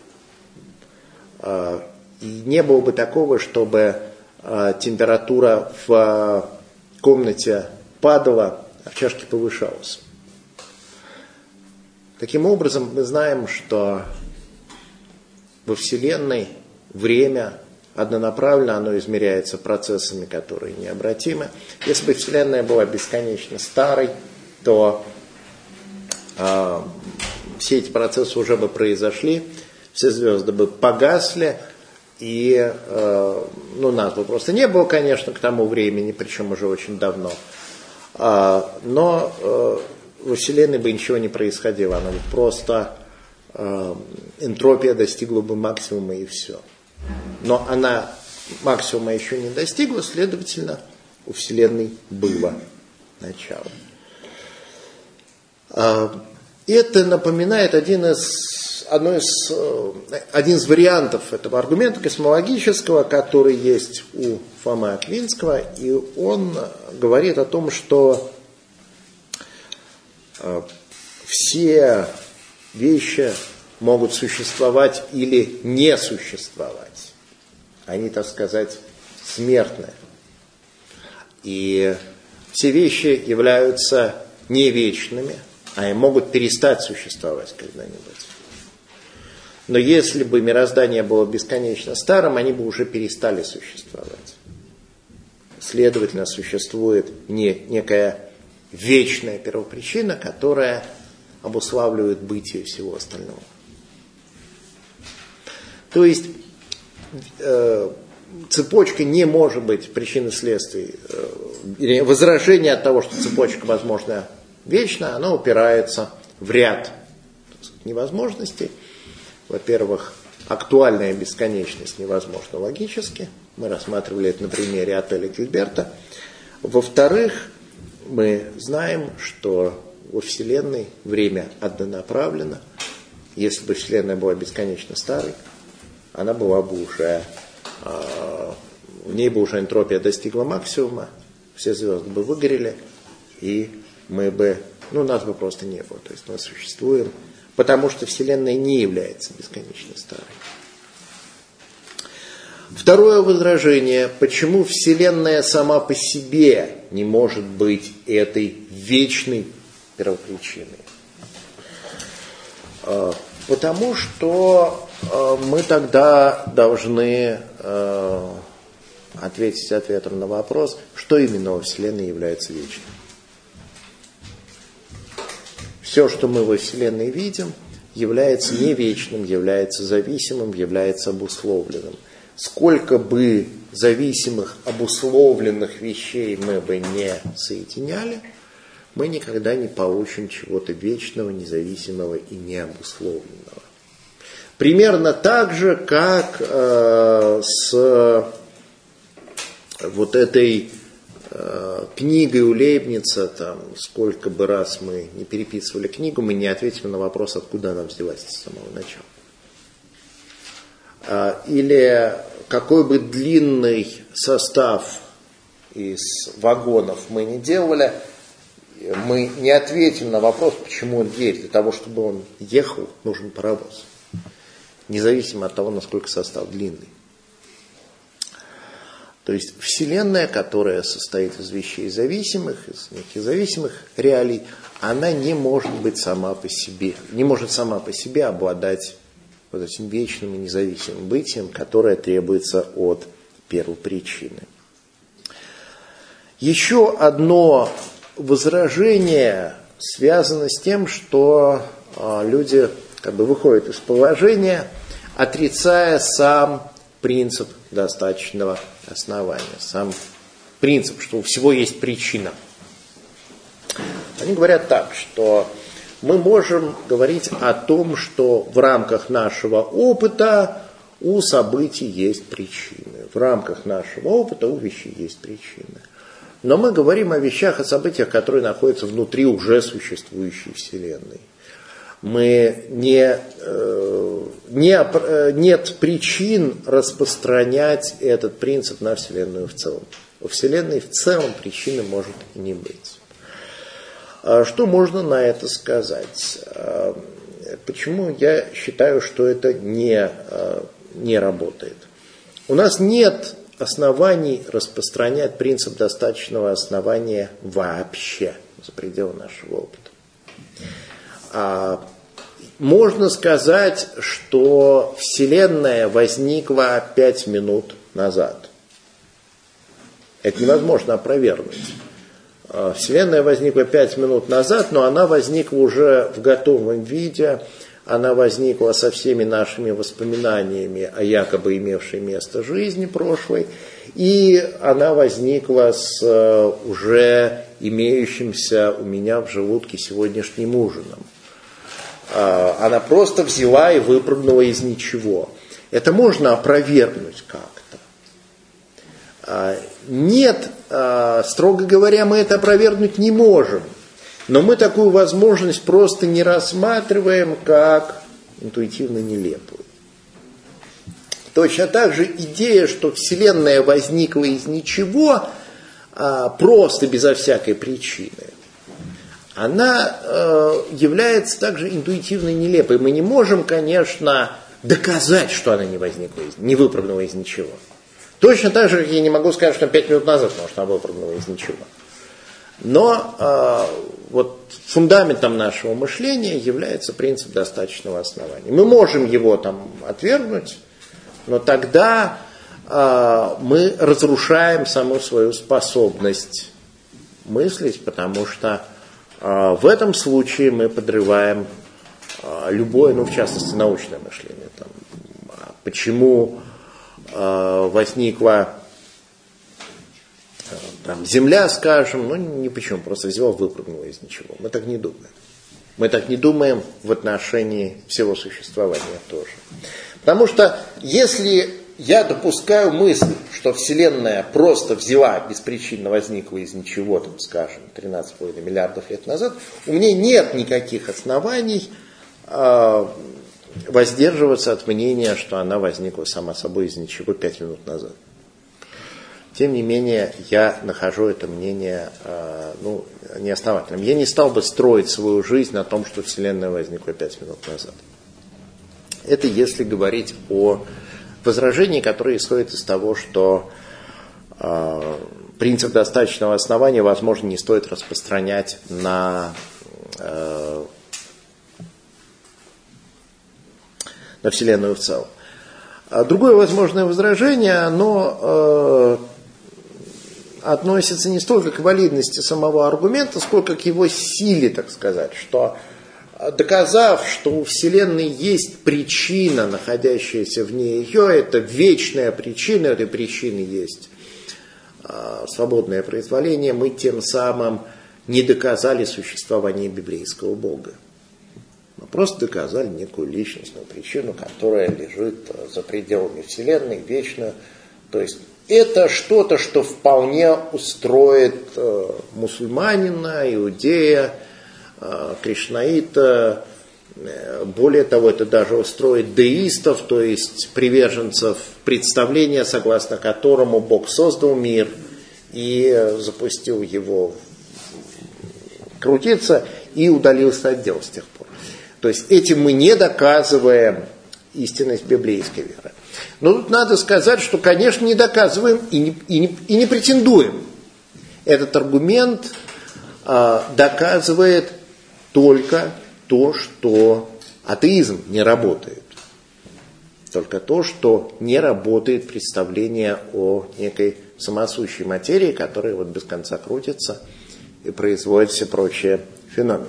И не было бы такого, чтобы температура в комнате падала, а в чашке повышалась. Таким образом, мы знаем, что во Вселенной время однонаправленно, оно измеряется процессами, которые необратимы. Если бы Вселенная была бесконечно старой, то все эти процессы уже бы произошли, все звезды бы погасли, и нас бы просто не было, конечно, к тому времени, причем уже очень давно. Но во Вселенной бы ничего не происходило, она бы просто энтропия достигла бы максимума и все. Но она максимума еще не достигла, следовательно, у Вселенной было начало. Это напоминает один из вариантов этого аргумента космологического, который есть у Фомы Аквинского, и он говорит о том, что все вещи могут существовать или не существовать. Они, так сказать, смертны. И все вещи являются не вечными, а и могут перестать существовать когда-нибудь. Но если бы мироздание было бесконечно старым, они бы уже перестали существовать. Следовательно, существует некая вечная первопричина, которая обуславливает бытие всего остального. То есть цепочка не может быть причиной следствий. Возражение от того, что цепочка возможна вечно, оно упирается в ряд невозможностей. Во-первых, актуальная бесконечность невозможна логически. Мы рассматривали это на примере отеля Гильберта. Во-вторых, мы знаем, что во Вселенной время однонаправленно. Если бы Вселенная была бесконечно старой, она была бы уже, в ней бы уже энтропия достигла максимума, все звезды бы выгорели, и мы бы, нас бы просто не было. То есть мы существуем, потому что Вселенная не является бесконечно старой. Второе возражение, почему Вселенная сама по себе не может быть этой вечной первопричиной. Потому что мы тогда должны ответить ответом на вопрос, что именно во Вселенной является вечным. Все, что мы во Вселенной видим, является не вечным, является зависимым, является обусловленным. Сколько бы зависимых, обусловленных вещей мы бы не соединяли, мы никогда не получим чего-то вечного, независимого и необусловленного. Примерно так же, как с вот этой книгой у Лейбница, сколько бы раз мы не переписывали книгу, мы не ответим на вопрос, откуда она взялась с самого начала. Или какой бы длинный состав из вагонов мы не делали, мы не ответим на вопрос, почему он едет. Для того, чтобы он ехал, нужен паровоз. Независимо от того, насколько состав длинный. То есть Вселенная, которая состоит из вещей зависимых, из неких зависимых реалий, она не может быть сама по себе. Не может сама по себе обладать вот этим вечным и независимым бытием, которое требуется от первопричины. Еще одно возражение связано с тем, что люди выходят из положения, отрицая сам принцип достаточного основания, сам принцип, что у всего есть причина. Они говорят так, что мы можем говорить о том, что в рамках нашего опыта у событий есть причины. В рамках нашего опыта у вещей есть причины. Но мы говорим о вещах, о событиях, которые находятся внутри уже существующей Вселенной. Нет причин распространять этот принцип на Вселенную в целом. Во Вселенной в целом причины может и не быть. Что можно на это сказать? Почему я считаю, что это не работает? У нас нет оснований распространять принцип достаточного основания вообще за пределы нашего опыта. Можно сказать, что Вселенная возникла 5 минут назад. Это невозможно опровергнуть. Вселенная возникла 5 минут назад, но она возникла уже в готовом виде, она возникла со всеми нашими воспоминаниями о якобы имевшей место жизни прошлой, и она возникла с уже имеющимся у меня в желудке сегодняшним ужином. Она просто взяла и выпрыгнула из ничего. Это можно опровергнуть как-то. Нет, строго говоря, мы это опровергнуть не можем. Но мы такую возможность просто не рассматриваем как интуитивно нелепую. Точно так же идея, что Вселенная возникла из ничего, просто безо всякой причины, она является также интуитивно нелепой. Мы не можем, конечно, доказать, что она не возникла, не выпрыгнула из ничего. Точно так же, как я не могу сказать, что 5 минут назад, может, она выпрыгнула из ничего. Но вот фундаментом нашего мышления является принцип достаточного основания. Мы можем его отвергнуть, но тогда мы разрушаем саму свою способность мыслить, потому что в этом случае мы подрываем любое, в частности, научное мышление. почему возникла Земля, скажем, не почему, просто взяла, выпрыгнула из ничего. Мы так не думаем. Мы так не думаем в отношении всего существования тоже. Потому что если я допускаю мысль, что Вселенная просто взяла, беспричинно возникла из ничего, скажем, 13,5 миллиардов лет назад, у меня нет никаких оснований воздерживаться от мнения, что она возникла сама собой из ничего 5 минут назад. Тем не менее, я нахожу это мнение неосновательным. Я не стал бы строить свою жизнь на том, что Вселенная возникла 5 минут назад. Это если говорить о возражении, которое исходит из того, что принцип достаточного основания, возможно, не стоит распространять на Вселенную в целом. Другое возможное возражение, оно относится не столько к валидности самого аргумента, сколько к его силе, так сказать, что доказав, что у Вселенной есть причина, находящаяся вне ее, это вечная причина, этой причины есть свободное произволение, мы тем самым не доказали существование библейского Бога. Мы просто доказали некую личностную причину, которая лежит за пределами Вселенной, вечно. То есть это что-то, что вполне устроит мусульманина, иудея, кришнаита. Более того, это даже устроит деистов, то есть приверженцев представления, согласно которому Бог создал мир и запустил его крутиться и удалился от дел с тех пор. То есть этим мы не доказываем истинность библейской веры. Но тут надо сказать, что, конечно, не доказываем и не претендуем. Этот аргумент доказывает только то, что атеизм не работает. Только то, что не работает представление о некой самосущей материи, которая вот без конца крутится и производит все прочие феномены.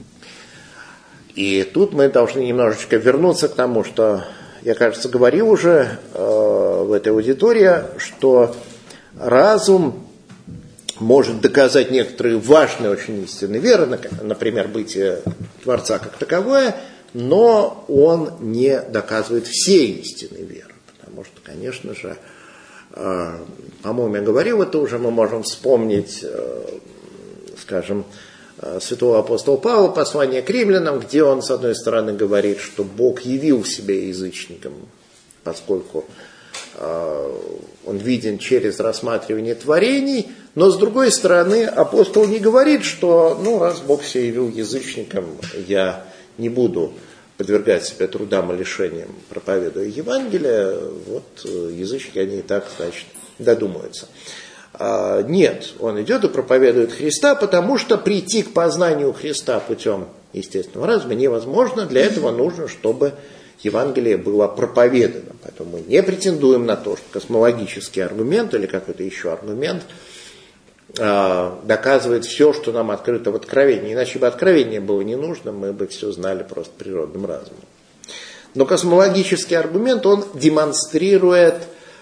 И тут мы должны немножечко вернуться к тому, что я, кажется, говорил уже в этой аудитории, что разум может доказать некоторые важные очень истины веры, например, бытие Творца как таковое, но он не доказывает все истины веры. Потому что, конечно же, по-моему, я говорил это уже, мы можем вспомнить, скажем, святого апостола Павла, послание к римлянам, где он, с одной стороны, говорит, что Бог явил себя язычникам, поскольку он виден через рассматривание творений, но, с другой стороны, апостол не говорит, что, раз Бог себя явил язычникам, я не буду подвергать себя трудам и лишениям, проповедуя Евангелие, вот язычники, они и так, значит, додумаются. Нет, он идет и проповедует Христа, потому что прийти к познанию Христа путем естественного разума невозможно. Для этого нужно, чтобы Евангелие было проповедано. Поэтому мы не претендуем на то, что космологический аргумент или какой-то еще аргумент доказывает все, что нам открыто в Откровении. Иначе бы Откровение было не нужно, мы бы все знали просто природным разумом. Но космологический аргумент, он демонстрирует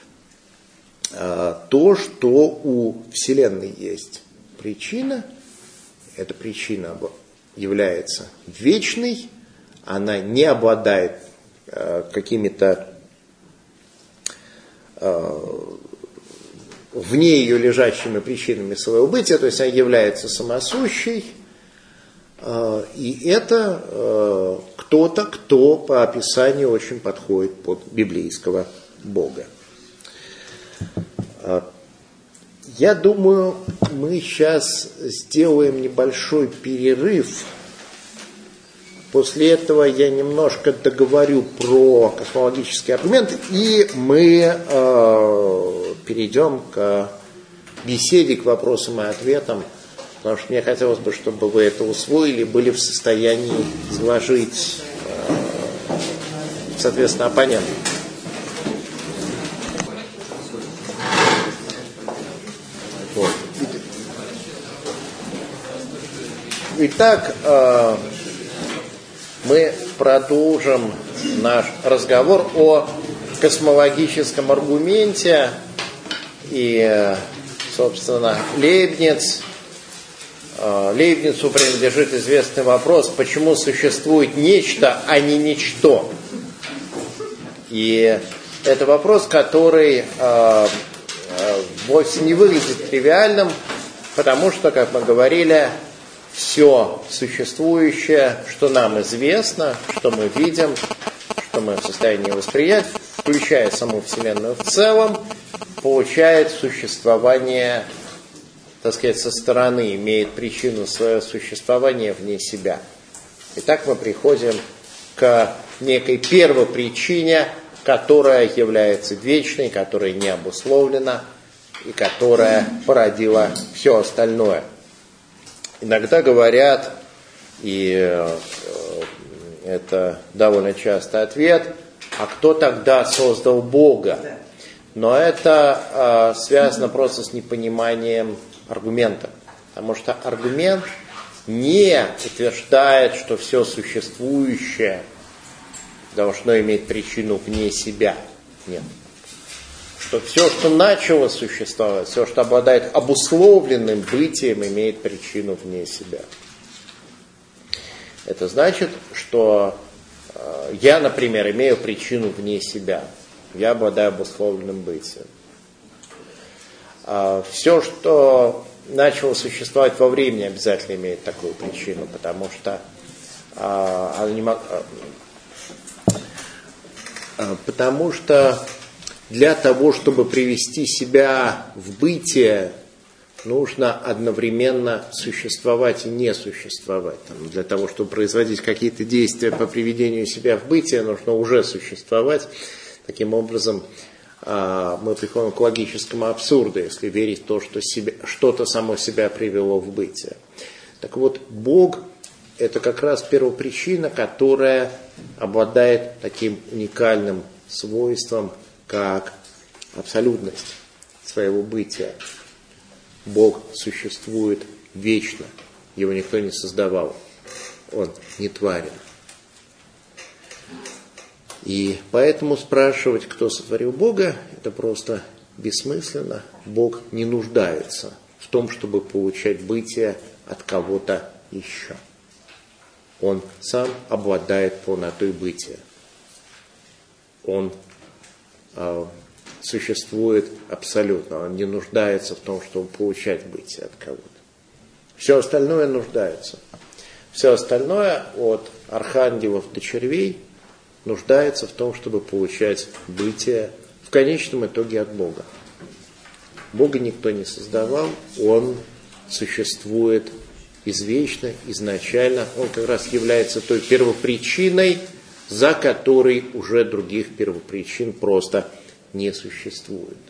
то, что у Вселенной есть причина, эта причина является вечной, она не обладает какими-то вне ее лежащими причинами своего бытия, то есть она является самосущей, и это кто-то, кто по описанию очень подходит под библейского Бога. Я думаю, мы сейчас сделаем небольшой перерыв. После этого я немножко договорю про космологический аргумент, и мы перейдем к беседе, к вопросам и ответам, потому что мне хотелось бы, чтобы вы это усвоили, были в состоянии изложить, соответственно, оппонентам. Итак, мы продолжим наш разговор о космологическом аргументе, и, собственно, Лейбницу принадлежит известный вопрос, почему существует нечто, а не ничто. И это вопрос, который вовсе не выглядит тривиальным, потому что, как мы говорили, все существующее, что нам известно, что мы видим, что мы в состоянии восприять, включая саму Вселенную в целом, получает существование, так сказать, со стороны, имеет причину своего существования вне себя. Итак, мы приходим к некой первопричине, которая является вечной, которая не обусловлена и которая породила все остальное. Иногда говорят, и это довольно часто ответ, а кто тогда создал Бога? Но это связано просто с непониманием аргумента. Потому что аргумент не утверждает, что все существующее должно иметь причину вне себя. Нет. Что все, что начало существовать, все, что обладает обусловленным бытием, имеет причину вне себя. Это значит, что я, например, имею причину вне себя. Я обладаю обусловленным бытием. Все, что начало существовать во времени, обязательно имеет такую причину, потому что для того, чтобы привести себя в бытие, нужно одновременно существовать и не существовать. Для того, чтобы производить какие-то действия по приведению себя в бытие, нужно уже существовать. Таким образом, мы приходим к логическому абсурду, если верить в то, что что-то само себя привело в бытие. Так вот, Бог – это как раз первопричина, которая обладает таким уникальным свойством, как абсолютность своего бытия. Бог существует вечно, его никто не создавал, он не тварен. И поэтому спрашивать, кто сотворил Бога, это просто бессмысленно. Бог не нуждается в том, чтобы получать бытие от кого-то еще. Он сам обладает полнотой бытия. Он существует абсолютно. Он не нуждается в том, чтобы получать бытие от кого-то. Все остальное нуждается. Все остальное, от архангелов до червей, нуждается в том, чтобы получать бытие в конечном итоге от Бога. Бога никто не создавал, Он существует извечно, изначально. Он как раз является той первопричиной, за которой уже других первопричин просто не существует.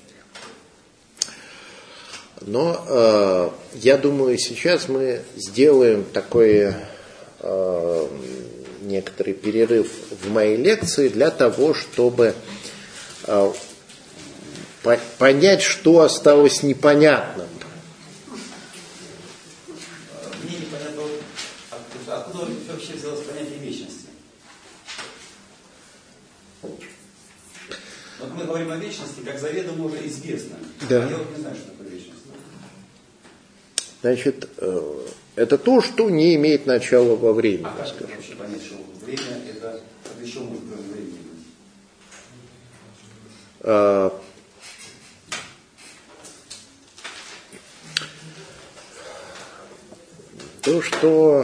Но я думаю, сейчас мы сделаем такой некоторый перерыв в моей лекции для того, чтобы понять, что осталось непонятным. Мне непонятно, откуда вообще взялось понятие вечности. Вот мы говорим о вечности, как заведомо уже известно. Да. А я вот не знаю, что такое вечность. Значит, это то, что не имеет начала во времени. А как вообще понять, что время это еще может кроме времени быть? То, что...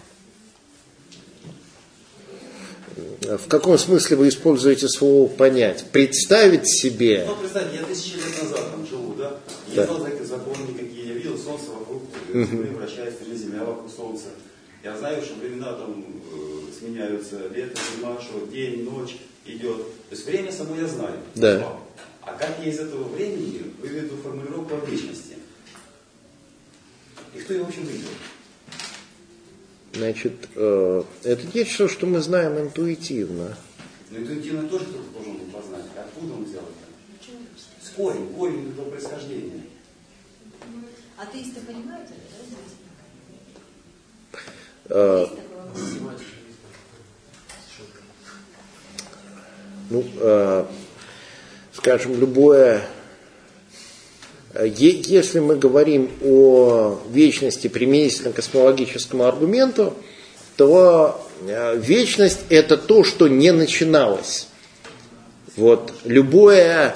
В каком смысле вы используете слово «понять»? Представить себе... Ну, представьте, я 1000 лет назад там живу, да? Я знал за эти законы никакие, я видел солнце вокруг, Земля вращается, или Земля вокруг солнца. Я знаю, что времена там сменяются, лето, зима, что день, ночь идет. То есть время само я знаю. Да. А как я из этого времени выведу формулировку о вечности? И кто ее, в общем, вывел? Значит, это нечто, что мы знаем интуитивно. Но интуитивно тоже кто-то должен был познать. Откуда он взял это? С корень этого происхождения. Атеисты понимают это, да? Есть такое? Э, Есть такое? Скажем, любое... Если мы говорим о вечности применительно к космологическому аргументу, то вечность – это то, что не начиналось. Вот любое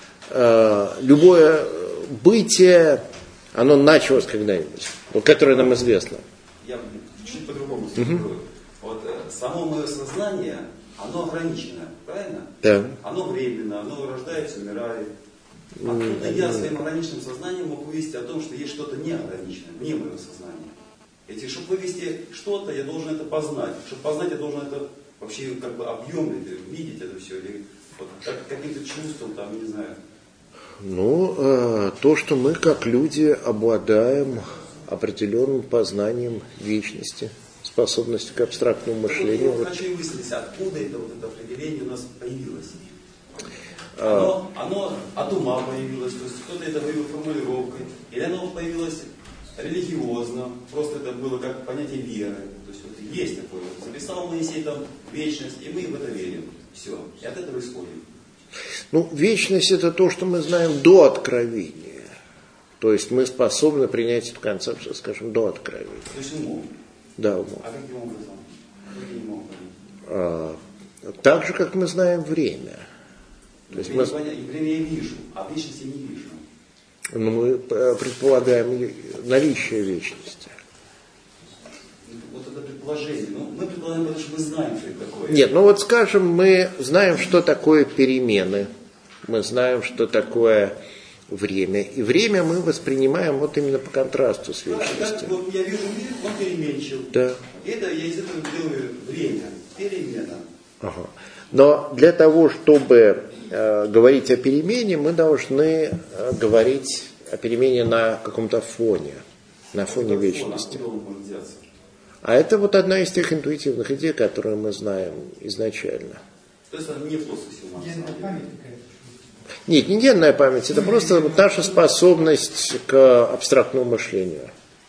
бытие, оно началось когда-нибудь, вот, которое нам известно. Я чуть по-другому сформулирую. Вот само мое сознание, оно ограничено, правильно? Да. Оно временно, оно рождается, умирает. Откуда я своим ограниченным сознанием мог вывести о том, что есть что-то неограниченное, вне моего сознания? Чтобы вывести что-то, я должен это познать. Чтобы познать, я должен это вообще как бы объемлить, видеть это все. Или вот, каким-то чувством, там, не знаю. То, что мы как люди обладаем определенным познанием вечности, способностью к абстрактному мышлению. Я хочу выяснить, откуда это определение у нас появилось. Оно от ума появилось, то есть кто-то это вывел формулировкой, или оно появилось религиозно, просто это было как понятие веры. То есть вот есть такое, записал Моисей там вечность, и мы в это верим. Все, и от этого исходим. Вечность – это то, что мы знаем до откровения. То есть мы способны принять эту концепцию, скажем, до откровения. То есть умом? Да, умом. А каким образом? Так же, как мы знаем время. То есть время я вижу, а вечности не вижу. Мы предполагаем наличие вечности. Вот это предположение. Мы предполагаем, потому что мы знаем, что это такое. Нет, скажем, мы знаем, что такое перемены. Мы знаем, что такое время. И время мы воспринимаем вот именно по контрасту с вечностью. Вот я вижу мир, он переменчив. Да. Это я из этого делаю время. Перемена. Ага. Но для того, чтобы говорить о перемене, мы должны говорить о перемене на каком-то фоне, на фоне вечности. А это вот одна из тех интуитивных идей, которые мы знаем изначально. То есть это не плоскость ума? Генная память какая-то? Нет, не генная память, это просто вот наша способность к абстрактному мышлению.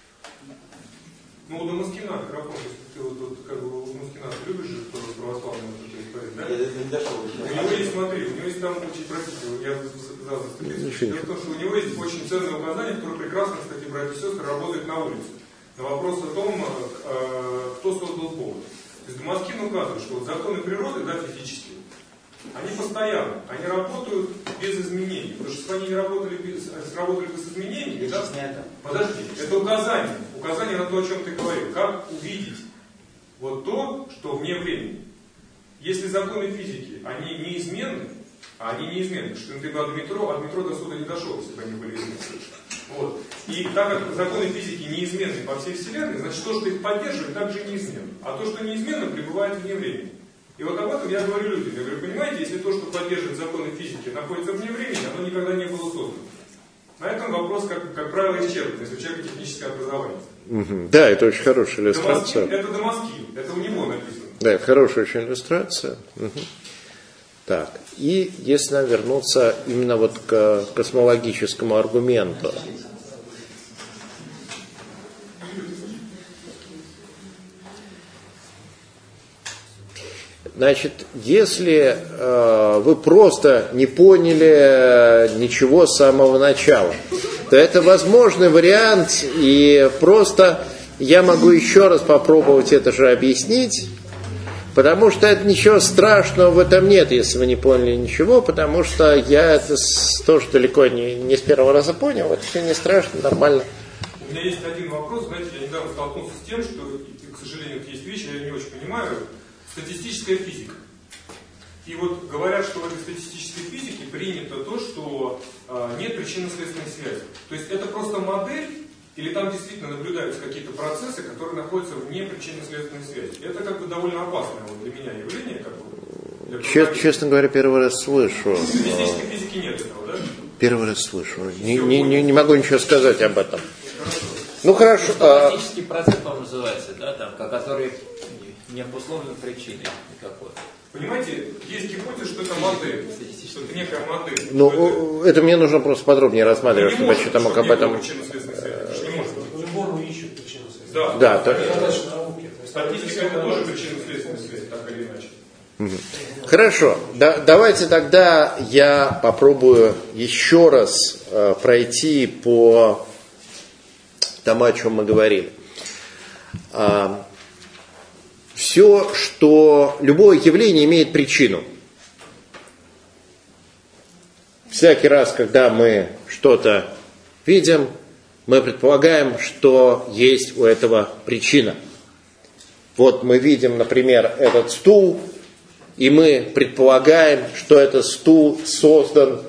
У Дамаскина, как раз, ты вот как бы у Дамаскина любишь же тоже православную историю, да? Я не дошел. У него есть, смотри, у него есть там очень, простите, я дело в том, что у него есть очень ценное указание, которое прекрасно, кстати, братья и сестры, работает на улице. На вопрос о том, кто создал повод. То есть Дамаскин указывает, что вот законы природы, да, физические, они постоянно, они работают без изменений. Потому что если они не работали без изменений, да, подожди, это указание на то, о чем ты говорил. Как увидеть вот то, что вне времени. Если законы физики, они неизменны, что ты бы от метро до суда не дошел, если бы они были изменны. Вот. И так как законы физики неизменны по всей Вселенной, значит то, что их поддерживает, также неизменно. А то, что неизменно, пребывает вне времени. И вот об этом я говорю людям. Я говорю, понимаете, если то, что поддерживает законы физики, находится вне времени, оно никогда не было создано. На этом вопрос, как правило, исчерпан, если у человека техническое образование. Да, это очень хорошая иллюстрация. Это Дамаскин, это у него написано. Да, это хорошая очень иллюстрация. Так, и если нам вернуться именно вот к космологическому аргументу. Значит, если вы просто не поняли ничего с самого начала, то это возможный вариант, и просто я могу еще раз попробовать это же объяснить, потому что это ничего страшного в этом нет, если вы не поняли ничего, потому что я это тоже далеко не с первого раза понял, это все не страшно, нормально. У меня есть один вопрос, знаете, я недавно столкнулся с тем, что, к сожалению, есть вещи, я не очень понимаю, статистическая физика. И вот говорят, что в этой статистической физике принято то, что нет причинно-следственной связи. То есть это просто модель, или там действительно наблюдаются какие-то процессы, которые находятся вне причинно-следственной связи. Это как бы довольно опасное вот для меня явление. Как бы, честно говоря, первый раз слышу. В статистической физике нет этого, да? Первый раз слышу. Не могу ничего сказать об этом. Ну хорошо. Статистический процесс, по-моему, называется, да, там, который не обусловлен причиной никакой. Понимаете, есть гипотеза, что это модель, что это некая модель. Ну, это мне нужно просто подробнее рассматривать, чтобы я что-то мог об этом... Не может быть. Любому ищут причину связи. Да. Так. Это задача науки. Статистика это тоже причинно-следственная связь, так или иначе. Хорошо, давайте тогда я попробую еще раз пройти по тому, о чем мы говорили. Все, что любое явление имеет причину. Всякий раз, когда мы что-то видим, мы предполагаем, что есть у этого причина. Вот мы видим, например, этот стул, и мы предполагаем, что этот стул создан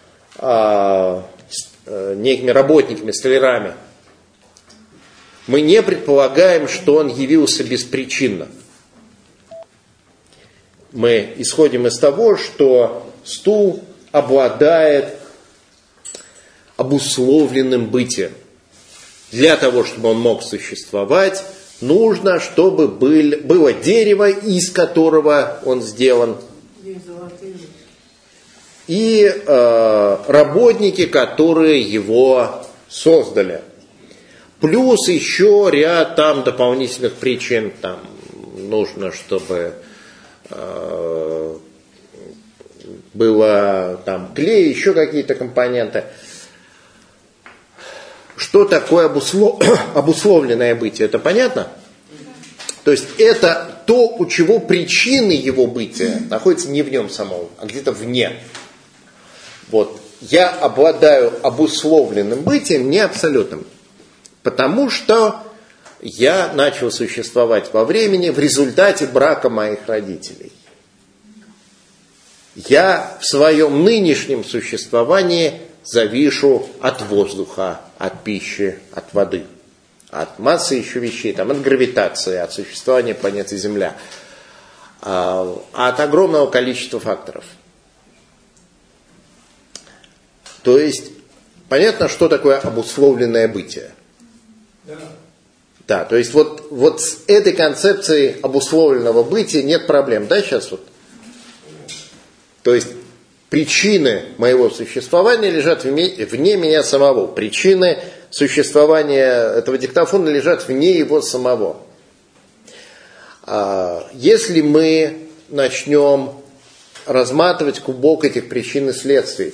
некими работниками, столярами. Мы не предполагаем, что он явился беспричинно. Мы исходим из того, что стул обладает обусловленным бытием. Для того, чтобы он мог существовать, нужно, чтобы было дерево, из которого он сделан, и работники, которые его создали. Плюс еще ряд там дополнительных причин. Там нужно, чтобы было там клей, еще какие-то компоненты. Что такое обусловленное бытие? Это понятно? То есть это то, у чего причины его бытия находятся не в нем самом, а где-то вне. Вот. Я обладаю обусловленным бытием, не абсолютным. Потому что я начал существовать во времени в результате брака моих родителей. Я в своем нынешнем существовании завишу от воздуха, от пищи, от воды, от массы еще вещей, там, от гравитации, от существования планеты Земля, от огромного количества факторов. То есть, понятно, что такое обусловленное бытие. Да, то есть вот с этой концепцией обусловленного бытия нет проблем, да, сейчас вот? То есть причины моего существования лежат вне меня самого. Причины существования этого диктофона лежат вне его самого. Если мы начнем разматывать клубок этих причин и следствий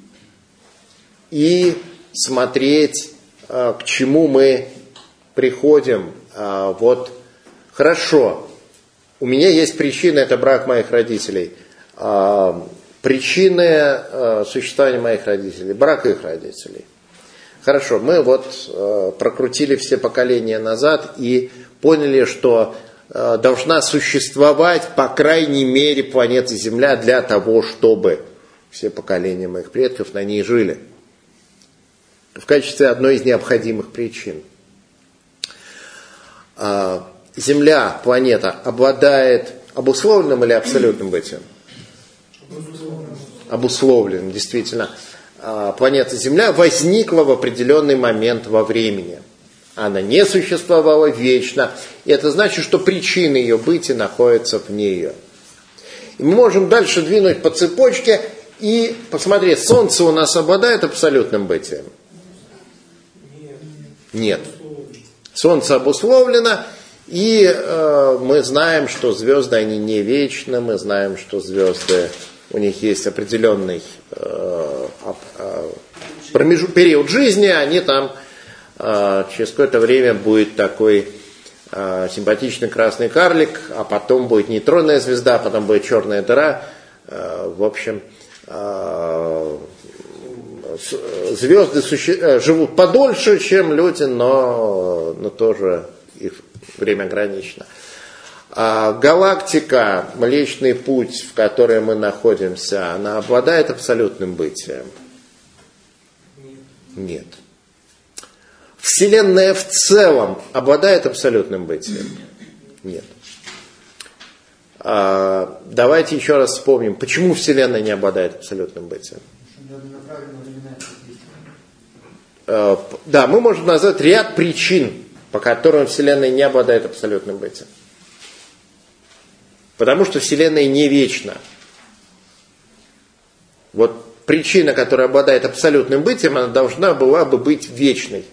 и смотреть, к чему мы приходим, вот, хорошо, у меня есть причина, это брак моих родителей, причины существования моих родителей, брак их родителей. Хорошо, мы вот прокрутили все поколения назад и поняли, что должна существовать, по крайней мере, планета Земля для того, чтобы все поколения моих предков на ней жили. В качестве одной из необходимых причин. Земля, планета, обладает обусловленным или абсолютным бытием? Обусловленным, действительно. Планета Земля возникла в определенный момент во времени. Она не существовала вечно. И это значит, что причины ее бытия находятся вне ее. И мы можем дальше двинуть по цепочке и посмотреть, Солнце у нас обладает абсолютным бытием? Нет. Солнце обусловлено, и мы знаем, что звезды, они не вечны, мы знаем, что звезды, у них есть определенный период жизни, они там через какое-то время будет такой симпатичный красный карлик, а потом будет нейтронная звезда, потом будет черная дыра. В общем, звезды живут подольше, чем люди, но тоже их время ограничено. Галактика, Млечный Путь, в которой мы находимся, она обладает абсолютным бытием? Нет. Вселенная в целом обладает абсолютным бытием? Нет. Давайте еще раз вспомним, почему Вселенная не обладает абсолютным бытием. Да, мы можем назвать ряд причин, по которым Вселенная не обладает абсолютным бытием. Потому что Вселенная не вечна. Вот причина, которая обладает абсолютным бытием, она должна была бы быть вечной.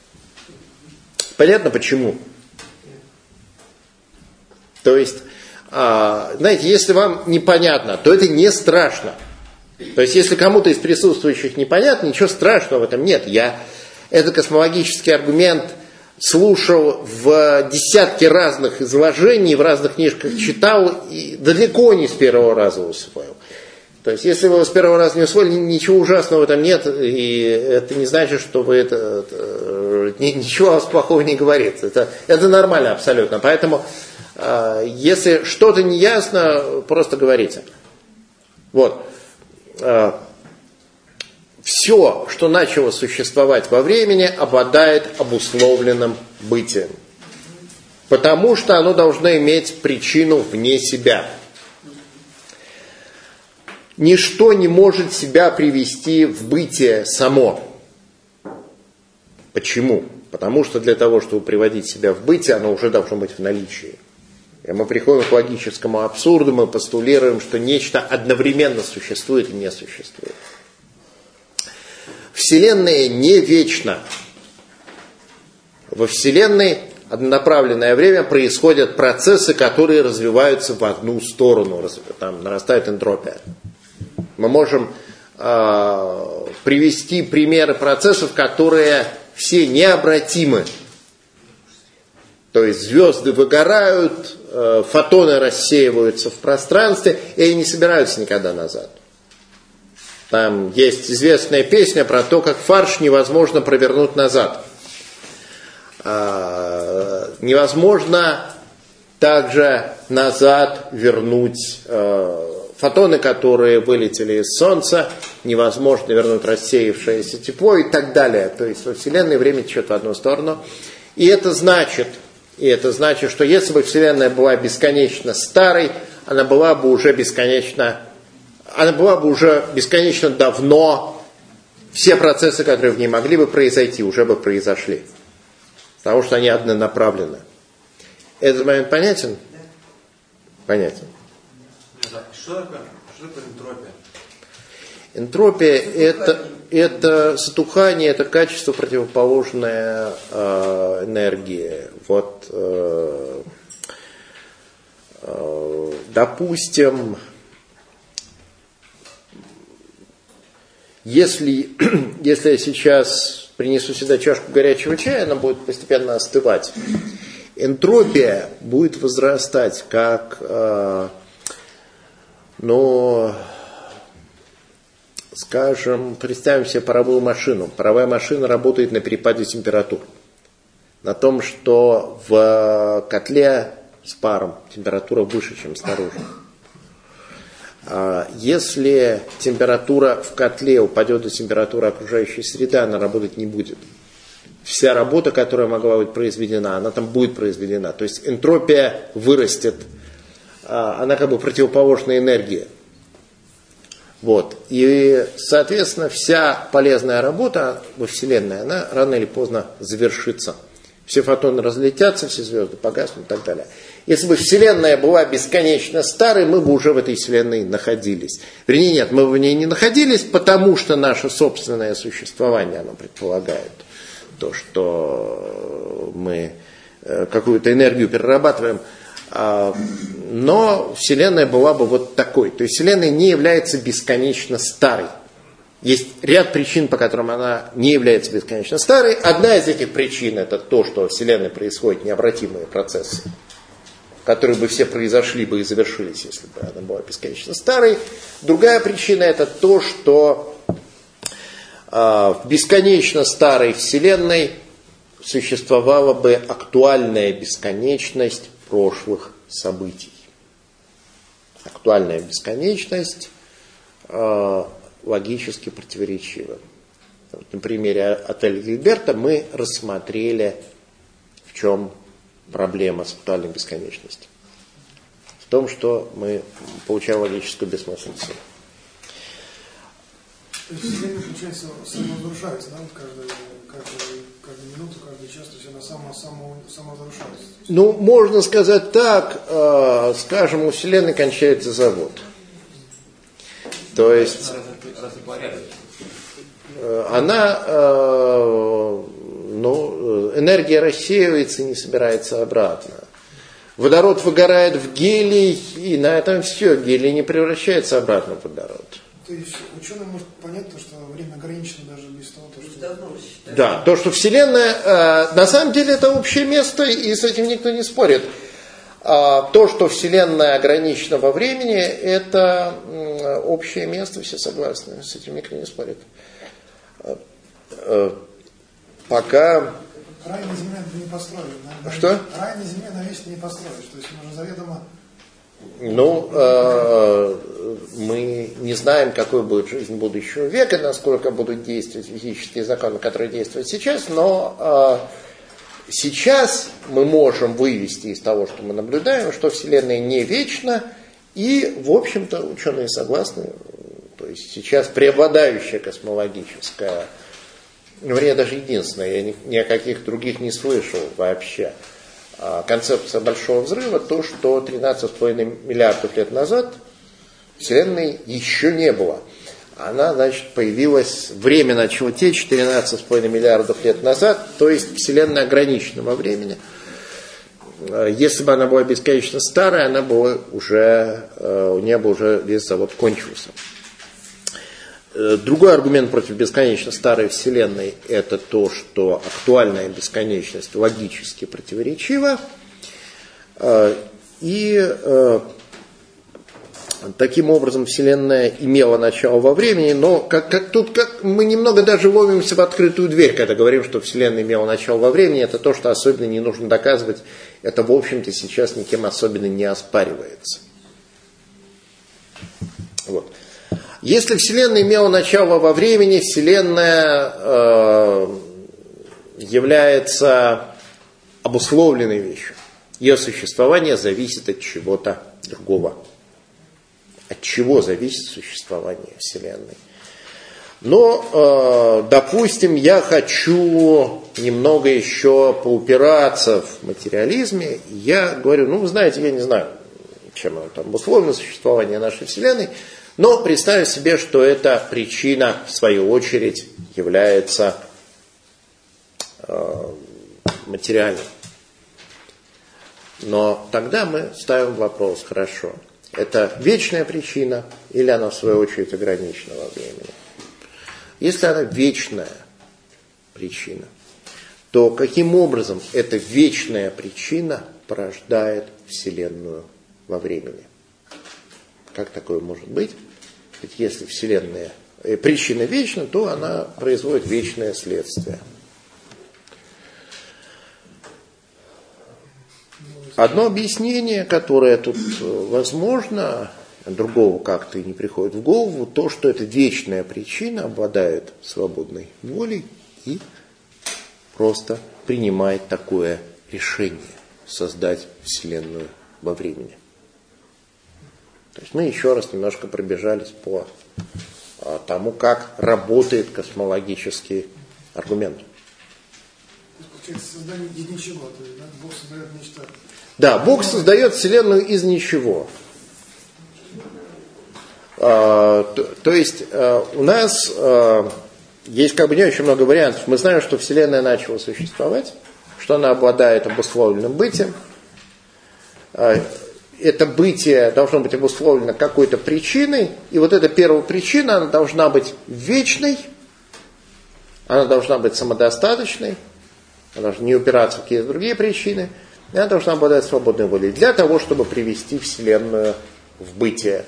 Понятно почему? То есть знаете, если вам непонятно, то это не страшно. То есть, если кому-то из присутствующих непонятно, ничего страшного в этом нет. Я этот космологический аргумент слушал в десятки разных изложений, в разных книжках читал, и далеко не с первого раза усвоил. То есть, если вы его с первого раза не усвоили, ничего ужасного в этом нет, и это не значит, что вы ничего о вас плохого не говорит. Это нормально абсолютно. Поэтому, если что-то не ясно, просто говорите. Вот. Все, что начало существовать во времени, обладает обусловленным бытием. Потому что оно должно иметь причину вне себя. Ничто не может себя привести в бытие само. Почему? Потому что для того, чтобы приводить себя в бытие, оно уже должно быть в наличии. И мы приходим к логическому абсурду, мы постулируем, что нечто одновременно существует и не существует. Вселенная не вечна. Во Вселенной однонаправленное время происходят процессы, которые развиваются в одну сторону. Там нарастает энтропия. Мы можем привести примеры процессов, которые все необратимы. То есть звезды выгорают, фотоны рассеиваются в пространстве, и они не собираются никогда назад. Там есть известная песня про то, как фарш невозможно провернуть назад. Невозможно также назад вернуть фотоны, которые вылетели из Солнца, невозможно вернуть рассеявшееся тепло и так далее. То есть во Вселенной время течет в одну сторону. И это значит, что если бы Вселенная была бесконечно старой, она была бы уже бесконечно давно, все процессы, которые в ней могли бы произойти, уже бы произошли. Потому что они однонаправлены. Этот момент понятен? Да. Понятен. Что такое энтропия? Энтропия это затухание, это качество, противоположное энергии. Вот, допустим, если я сейчас принесу сюда чашку горячего чая, она будет постепенно остывать. Энтропия будет возрастать, как, скажем, представим себе паровую машину. Паровая машина работает на перепаде температур. На том, что в котле с паром температура выше, чем снаружи. Если температура в котле упадет до температуры окружающей среды, она работать не будет. Вся работа, которая могла быть произведена, она там будет произведена. То есть энтропия вырастет, она как бы противоположная энергии. Вот. И, соответственно, вся полезная работа во Вселенной, она рано или поздно завершится. Все фотоны разлетятся, все звезды погаснут и так далее. Если бы Вселенная была бесконечно старой, мы бы уже в этой Вселенной находились. Вернее, нет, мы в ней не находились, потому что наше собственное существование, оно предполагает то, что мы какую-то энергию перерабатываем. Но Вселенная была бы вот такой. То есть Вселенная не является бесконечно старой. Есть ряд причин, по которым она не является бесконечно старой. Одна из этих причин это то, что во Вселенной происходят необратимые процессы, которые бы все произошли бы и завершились, если бы она была бесконечно старой. Другая причина это то, что в бесконечно старой Вселенной существовала бы актуальная бесконечность прошлых событий. Актуальная бесконечность логически противоречива. На примере отеля Гильберта мы рассмотрели, в чем проблема с актуальной бесконечностью. В том, что мы получаем логическую бессмысленность. То есть Вселенная, получается, саморазрушается, да? Каждую минуту, каждый час, то есть она саморазрушается. Ну, можно сказать так, скажем, у Вселенной кончается завод. То есть энергия рассеивается и не собирается обратно. Водород выгорает в гелий, и на этом все. Гелий не превращается обратно в водород. То есть ученый может понять то, что время ограничено даже без того, что... Да, то, что Вселенная, на самом деле это общее место, и с этим никто не спорит. То, что Вселенная ограничена во времени, это общее место, все согласны, с этим никто не спорит. Пока... Рай на земле не построили. Что? Рай на земле навечно не построишь. То есть мы уже заведомо... Мы не знаем, какой будет жизнь будущего века, насколько будут действовать физические законы, которые действуют сейчас, но сейчас мы можем вывести из того, что мы наблюдаем, что Вселенная не вечна, и, в общем-то, ученые согласны. То есть сейчас преобладающая космологическая, вернее, даже единственная, я ни о каких других не слышал вообще, концепция Большого Взрыва, то, что 13,5 миллиардов лет назад Вселенной еще не было. Она, значит, появилась, время начало течь 13,5 миллиардов лет назад, то есть Вселенная ограничена во времени. Если бы она была бесконечно старая, она была уже, у нее бы уже весь завод кончился. Другой аргумент против бесконечно старой Вселенной – это то, что актуальная бесконечность логически противоречива. И таким образом Вселенная имела начало во времени, но тут мы немного даже ловимся в открытую дверь, когда говорим, что Вселенная имела начало во времени. Это то, что особенно не нужно доказывать. Это, в общем-то, сейчас никем особенно не оспаривается. Вот. Если Вселенная имела начало во времени, Вселенная является обусловленной вещью. Ее существование зависит от чего-то другого. От чего зависит существование Вселенной? Но, допустим, я хочу немного еще поупираться в материализме. Я говорю, вы знаете, я не знаю, чем оно там обусловлено существование нашей Вселенной, но представим себе, что эта причина, в свою очередь, является материальной. Но тогда мы ставим вопрос, хорошо, это вечная причина или она, в свою очередь, ограничена во времени? Если она вечная причина, то каким образом эта вечная причина порождает Вселенную во времени? Как такое может быть? Ведь если Вселенная, причина вечна, то она производит вечное следствие. Одно объяснение, которое тут возможно, другого как-то и не приходит в голову, то, что эта вечная причина обладает свободной волей и просто принимает такое решение создать Вселенную во времени. То есть мы еще раз немножко пробежались по тому, как работает космологический аргумент. Получается, создание из ничего, то есть, да? Бог создает нечто. Да, Бог создает Вселенную из ничего. То есть у нас есть не очень много вариантов. Мы знаем, что Вселенная начала существовать, что она обладает обусловленным бытием. Это бытие должно быть обусловлено какой-то причиной, и вот эта первая причина, она должна быть вечной, она должна быть самодостаточной, она должна не упираться в какие-то другие причины, и она должна обладать свободной волей для того, чтобы привести Вселенную в бытие.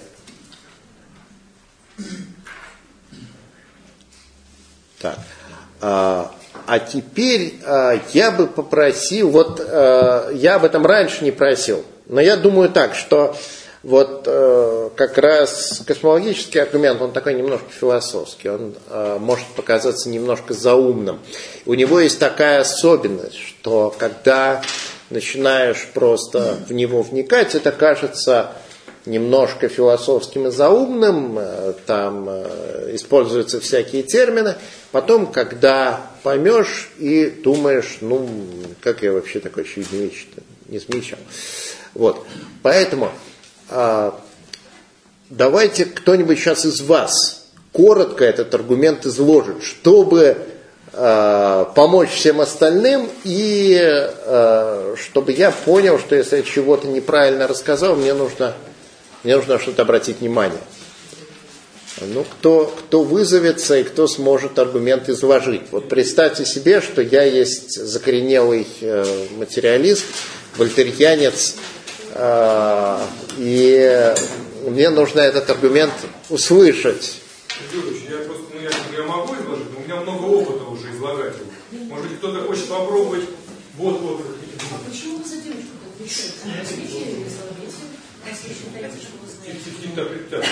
Так. А теперь я бы попросил, я об этом раньше не просил, но я думаю так, что как раз космологический аргумент, он такой немножко философский, он может показаться немножко заумным. У него есть такая особенность, что когда начинаешь просто в него вникать, это кажется немножко философским и заумным, там используются всякие термины. Потом, когда поймешь и думаешь, как я вообще такой очевидной вещи-то не замечал. Поэтому давайте кто-нибудь сейчас из вас коротко этот аргумент изложит, чтобы помочь всем остальным, и чтобы я понял, что если я чего-то неправильно рассказал, мне нужно что-то обратить внимание. Ну, кто вызовется и кто сможет аргумент изложить. Вот представьте себе, что я есть закоренелый материалист, вольтерьянец, и мне нужно этот аргумент услышать. Я могу изложить, но у меня много опыта уже излагать его. Может быть, кто-то хочет попробовать. Вот. А почему вы за девочку так решили? Развитие или развитие? Раз вы считаете, что вы знаете.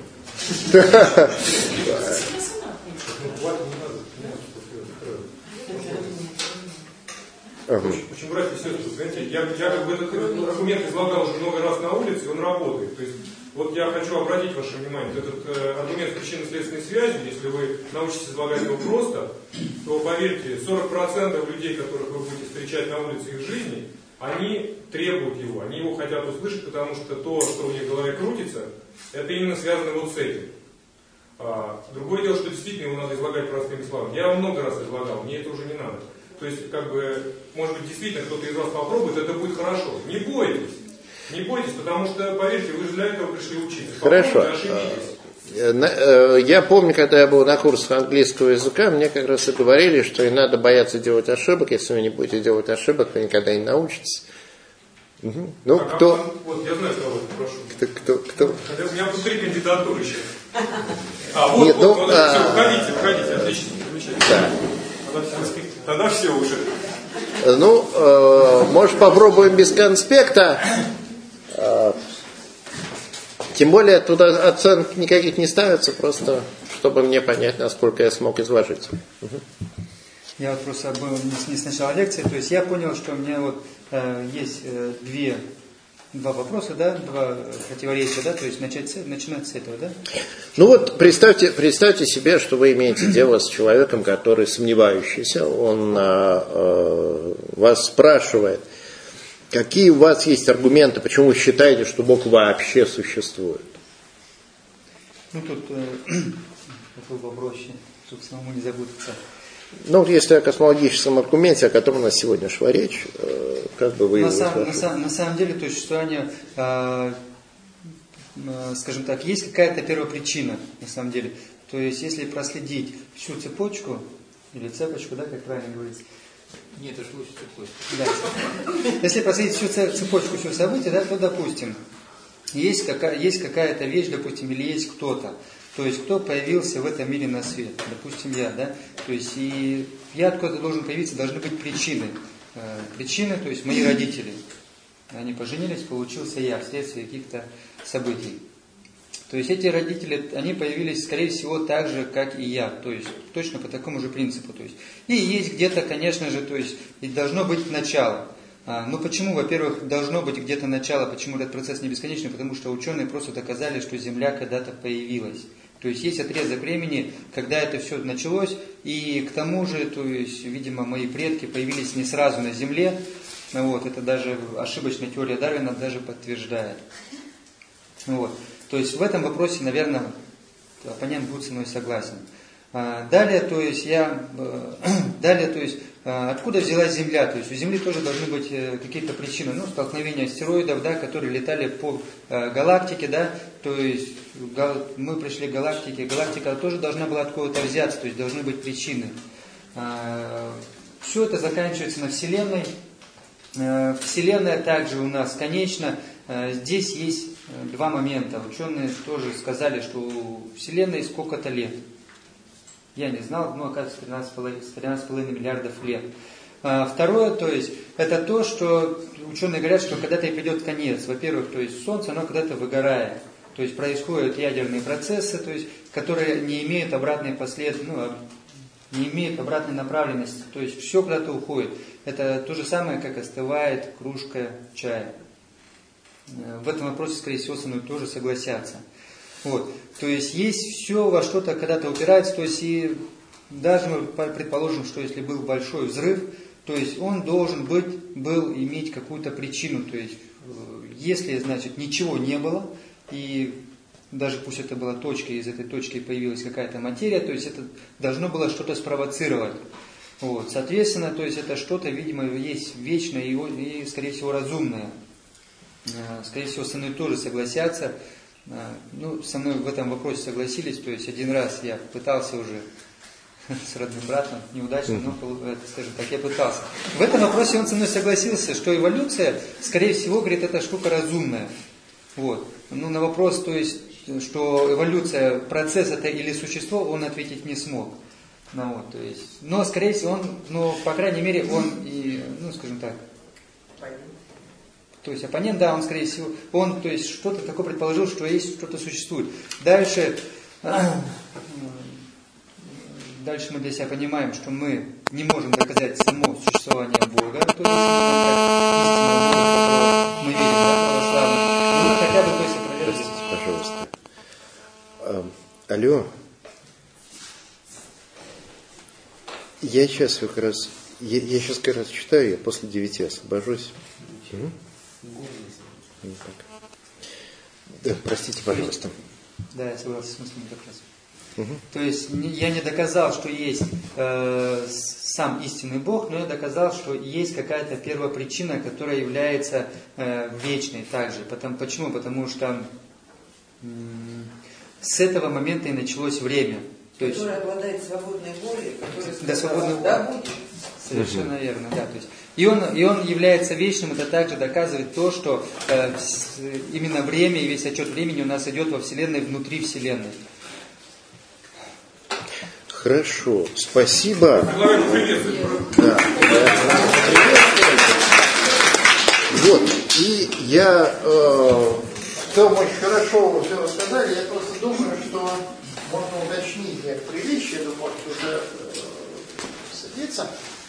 Почему, братья и сестры, знаете, я как бы этот аргумент излагал уже много раз на улице, и он работает. То есть, вот я хочу обратить ваше внимание, этот аргумент причинно-следственной связи, если вы научитесь излагать его просто, то, поверьте, 40% людей, которых вы будете встречать на улице их жизни, они требуют его, они его хотят услышать, потому что то, что у них в голове крутится, это именно связано вот с этим. Другое дело, что действительно его надо излагать простыми словами. Я его много раз излагал, мне это уже не надо. То есть, как бы, может быть, действительно кто-то из вас попробует, это будет хорошо. Не бойтесь, потому что, поверьте, вы же для этого пришли учиться. Хорошо. Я помню, когда я был на курсах английского языка, мне как раз и говорили, что и надо бояться делать ошибок. Если вы не будете делать ошибок, вы никогда не научитесь. Угу. Ну, кто? Вот, я знаю, кого это прошу. Кто? У меня тут 3 кандидатуры еще. Нет, все, уходите, отлично. Да. Тогда все уже. Ну, может, попробуем без конспекта. Тем более, туда оценок никаких не ставится, просто чтобы мне понять, насколько я смог изложить. Угу. Я вот просто был не с начала лекции, то есть я понял, что у меня вот есть два вопроса, да, два противоречия, да, то есть начинать с этого, да? Ну вот представьте себе, что вы имеете дело с человеком, который сомневающийся, он вас спрашивает, какие у вас есть аргументы, почему вы считаете, что Бог вообще существует? Ну тут такой попроще, чтобы самому не запутаться. Ну, если о космологическом аргументе, о котором у нас сегодня шла речь, как бы вы его на самом деле, то есть, что они, скажем так, есть какая-то первопричина, на самом деле. То есть, если проследить всю цепочку, или цепочку, да, как правильно говорится? Нет, это же лучше цепочку. Да. Если проследить всю цепочку, всю событий, да, то, допустим, есть какая-то вещь, допустим, или есть кто-то. То есть, кто появился в этом мире на свет? Допустим, я, да? То есть, и я откуда-то должен появиться, должны быть причины. Причины, то есть, мои родители. Они поженились, получился я вследствие каких-то событий. То есть, эти родители, они появились, скорее всего, так же, как и я. То есть, точно по такому же принципу. То есть, и есть где-то, конечно же, то есть, и должно быть начало. Ну почему, во-первых, должно быть где-то начало, почему этот процесс не бесконечный? Потому что ученые просто доказали, что Земля когда-то появилась. То есть есть отрезок времени, когда это все началось, и к тому же, то есть, видимо, мои предки появились не сразу на Земле. Вот, это даже ошибочная теория Дарвина даже подтверждает. Вот. То есть в этом вопросе, наверное, оппонент будет со мной согласен. Далее, то есть, откуда взялась Земля? То есть у Земли тоже должны быть какие-то причины, ну, столкновения астероидов, да, которые летали по галактике, да, то есть мы пришли к галактике, галактика тоже должна была откуда-то взяться, то есть должны быть причины. Все это заканчивается на Вселенной. Вселенная также у нас конечна. Здесь есть два момента. Ученые тоже сказали, что у Вселенной сколько-то лет. Я не знал, но оказывается 13,5 миллиардов лет. Второе, то есть, это то, что ученые говорят, что когда-то и придет конец. Во-первых, то есть Солнце, оно когда-то выгорает. То есть происходят ядерные процессы, то есть, которые не имеют обратной не имеют обратной направленности. То есть все куда-то уходит. Это то же самое, как остывает кружка чая. В этом вопросе, скорее всего, со мной тоже согласятся. Вот. То есть все во что-то когда-то упирается, то есть и даже мы предположим, что если был большой взрыв, то есть он должен был иметь какую-то причину, то есть если, значит, ничего не было, и даже пусть это была точка, и из этой точки появилась какая-то материя, то есть это должно было что-то спровоцировать. Вот. Соответственно, то есть это что-то, видимо, есть вечное и, скорее всего, разумное. Скорее всего, со мной тоже согласятся. Ну, со мной в этом вопросе согласились. То есть один раз я пытался уже с родным братом, неудачно, но, скажем так, я пытался. В этом вопросе он со мной согласился, что эволюция, скорее всего, говорит, это штука разумная. Вот. Ну, на вопрос, то есть, что эволюция, процесс это или существо, он ответить не смог. Ну, вот, то есть, но, скорее всего, он, по крайней мере, он и, скажем так, то есть оппонент, да, он, скорее всего, он, то есть, что-то такое предположил, что есть, что-то существует. Дальше мы для себя понимаем, что мы не можем доказать само существование Бога, то есть истинного Бога, которого мы верим, да, православно. Но хотя бы, то есть, опровергнуть. Пожалуйста. Алло. Я сейчас как раз читаю, я после 9 освобожусь. Да, простите, пожалуйста. Да, я согласен с мыслями как раз. То есть я не доказал, что есть сам истинный Бог, но я доказал, что есть какая-то первопричина, которая является вечной также. Почему? Потому что с этого момента и началось время. Которая обладает свободной волей, да, свободной волей. Да, будет. Совершенно верно, да. То есть, и он является вечным, это также доказывает то, что именно время и весь отчет времени у нас идет во Вселенной, внутри Вселенной. Хорошо, спасибо. Да. Вот, и я там очень хорошо все рассказали, я просто думаю, что можно уточнить некоторые вещи, это может уже садиться.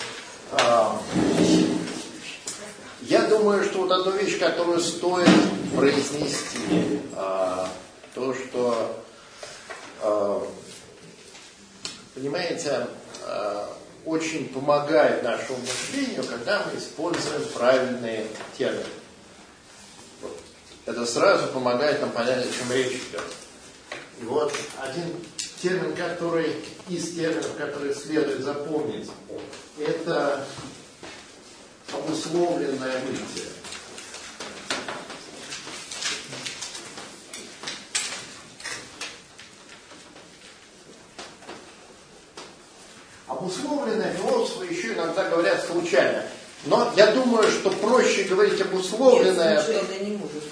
Я думаю, что вот одну вещь, которую стоит произнести, то, что, понимаете, очень помогает нашему мышлению, когда мы используем правильные термины. Это сразу помогает нам понять, о чем речь идет. И вот один термин, из терминов, которые следует запомнить, это обусловленное бытие. Обусловленное философы еще иногда говорят случайно. Но я думаю, что проще говорить обусловленное. Нет, случайно не может.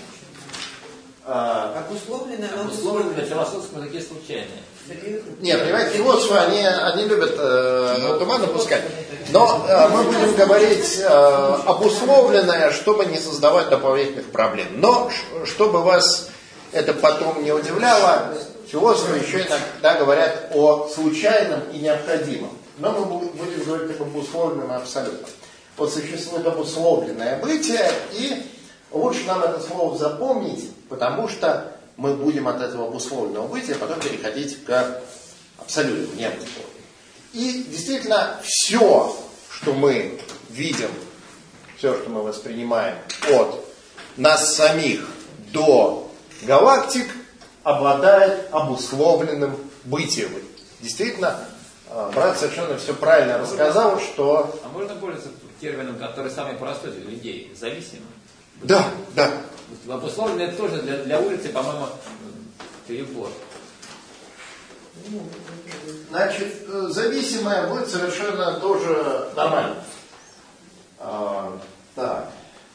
Обусловленное в философском языке случайное. Нет, понимаете, философы, они любят туман напускать. Но мы будем говорить обусловленное, чтобы не создавать дополнительных проблем. Но, чтобы вас это потом не удивляло, философы еще иногда говорят о случайном и необходимом. Но мы будем говорить об обусловленном абсолютно. Вот существует обусловленное бытие, и лучше нам это слово запомнить, потому что мы будем от этого обусловленного бытия потом переходить к абсолютному, необусловленному. И действительно, все, что мы видим, все, что мы воспринимаем от нас самих до галактик, обладает обусловленным бытием. Действительно, брат совершенно все правильно рассказал, что... А можно пользоваться термином, который самый простой для людей, зависимым? Да, да. Обусловленное это тоже для улицы, по-моему, перебор. Значит, зависимое будет совершенно тоже нормально. Так.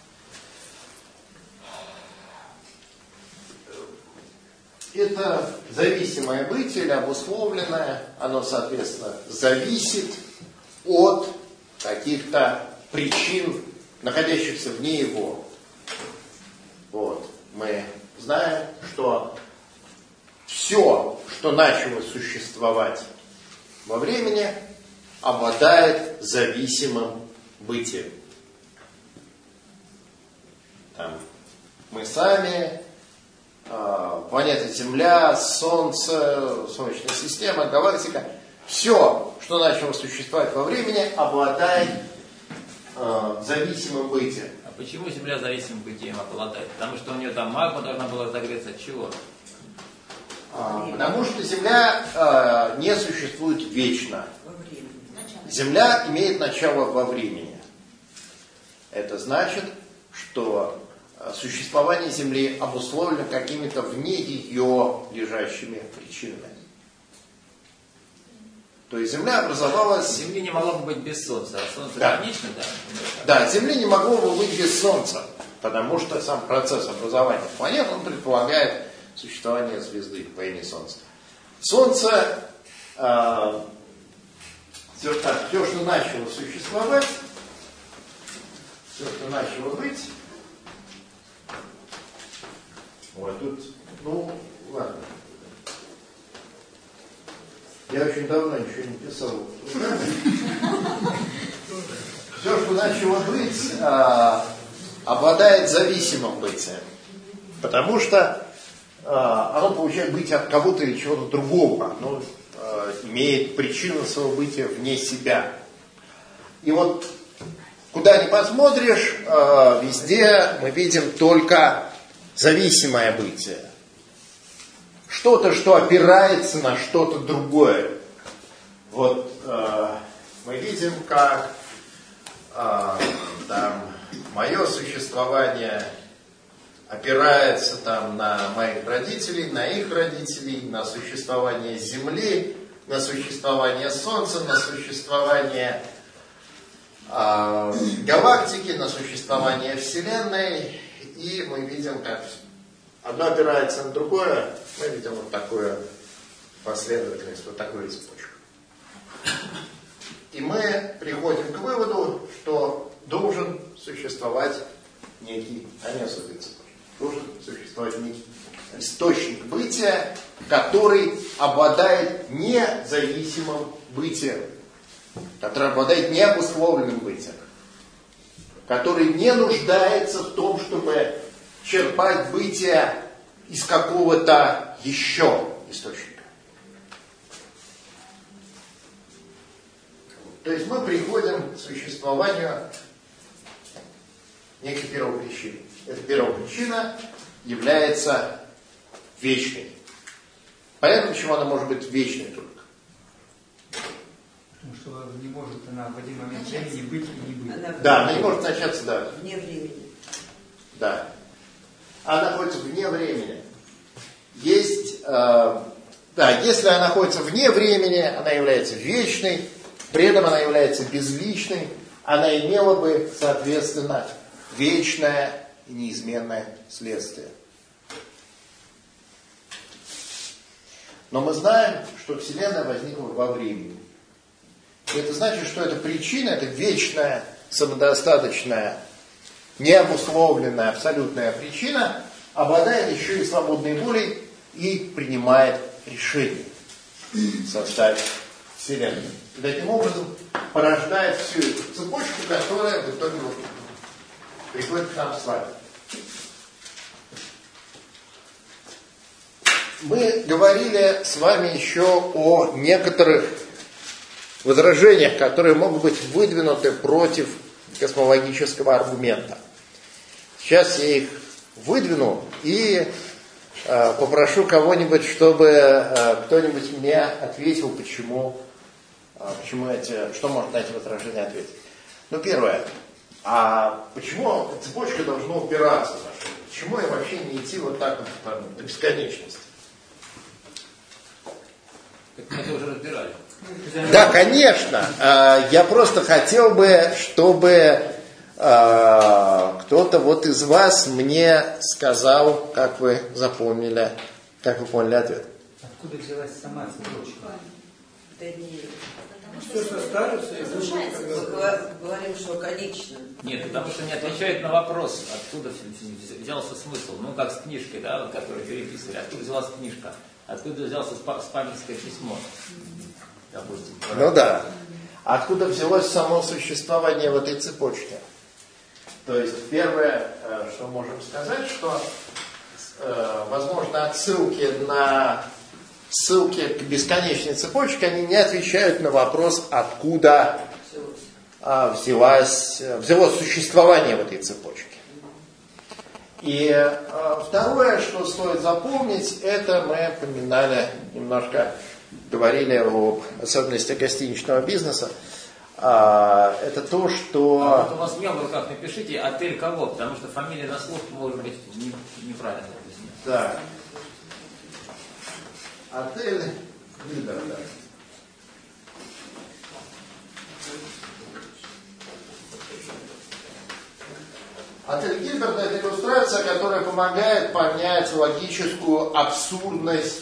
Это зависимое бытие или обусловленное, оно, соответственно, зависит от каких-то причин, находящихся вне его. Вот. Мы знаем, что все, что начало существовать во времени, обладает зависимым бытием. Там мы сами, планета Земля, Солнце, Солнечная система, галактика, все, что начало существовать во времени, обладает зависимым бытием. А почему Земля зависимым бытием обладает? Потому что у нее там магма должна была разогреться от чего? Потому что Земля не существует вечно. Земля имеет начало во времени. Это значит, что существование Земли обусловлено какими-то вне ее лежащими причинами. То есть Земля образовалась... Земли не могло бы быть без Солнца, а Солнце конечно, да? Да, Земли не могло бы быть без Солнца, потому что сам процесс образования планет, он предполагает существование звезды по имени Солнце. Солнце, все, что начало существовать, все, что начало быть, вот тут, ну, ладно. Я очень давно ничего не писал. Все, что начало быть, обладает зависимым бытием. Потому что оно получает быть от кого-то или чего-то другого. Оно имеет причину своего бытия вне себя. И вот куда ни посмотришь, везде мы видим только зависимое бытие. Что-то, что опирается на что-то другое. Вот мы видим, как там мое существование опирается там на моих родителей, на их родителей, на существование Земли, на существование Солнца, на существование галактики, на существование Вселенной. И мы видим, как одно опирается на другое, мы видим вот такую последовательность, вот такую цепочку. И мы приходим к выводу, что должен существовать некий конец этой цепочки. Должен существовать некий источник бытия, который обладает независимым бытием, который обладает необусловленным бытием, который не нуждается в том, чтобы черпать бытие из какого-то еще источника. То есть мы приходим к существованию некой первопричины. Эта первопричина является вечной. Понятно, почему она может быть вечной только? Потому что не может она в один момент времени быть и не быть. Да, она не может начаться, да. Вне времени. Да. Она находится вне времени. Есть, если она находится вне времени, она является вечной, при этом она является безличной, она имела бы, соответственно, вечное и неизменное следствие. Но мы знаем, что Вселенная возникла во времени. И это значит, что эта причина, это вечная, самодостаточная, необусловленная, абсолютная причина, обладает еще и свободной волей и принимает решение составить Вселенную. И таким образом порождает всю эту цепочку, которая в итоге приходит к нам с вами. Мы говорили с вами еще о некоторых возражениях, которые могут быть выдвинуты против космологического аргумента. Сейчас я их выдвину и попрошу кого-нибудь, чтобы кто-нибудь мне ответил, что может на эти возражения ответить. Ну, первое. А почему цепочка должна упираться на что-то? Почему и вообще не идти вот так вот до бесконечности? Мы это уже разбирали. Да, конечно. Я просто хотел бы, чтобы кто-то вот из вас мне сказал, как вы запомнили, как вы поняли ответ. Откуда взялась сама цепочка? Да не... Все, что остается, и говорим, что конечно. Нет, потому что не отвечает на вопрос, откуда взялся смысл. Ну, как с книжкой, да, вот, которую переписывали. Откуда взялась книжка? Откуда взялся спамерское письмо? Допустим. Ну да. Откуда взялось само существование в этой цепочке? То есть, первое, что можем сказать, что, возможно, ссылки к бесконечной цепочке, они не отвечают на вопрос, откуда взялось существование в этой цепочке. И второе, что стоит запомнить, это мы поминали, немножко говорили об особенностях гостиничного бизнеса. это то, что... А вот у вас мел в руках, напишите отель кого, потому что фамилия на слух может быть неправильно написана. Да. Отель Гильберта. Отель Гильберта — это иллюстрация, которая помогает понять логическую абсурдность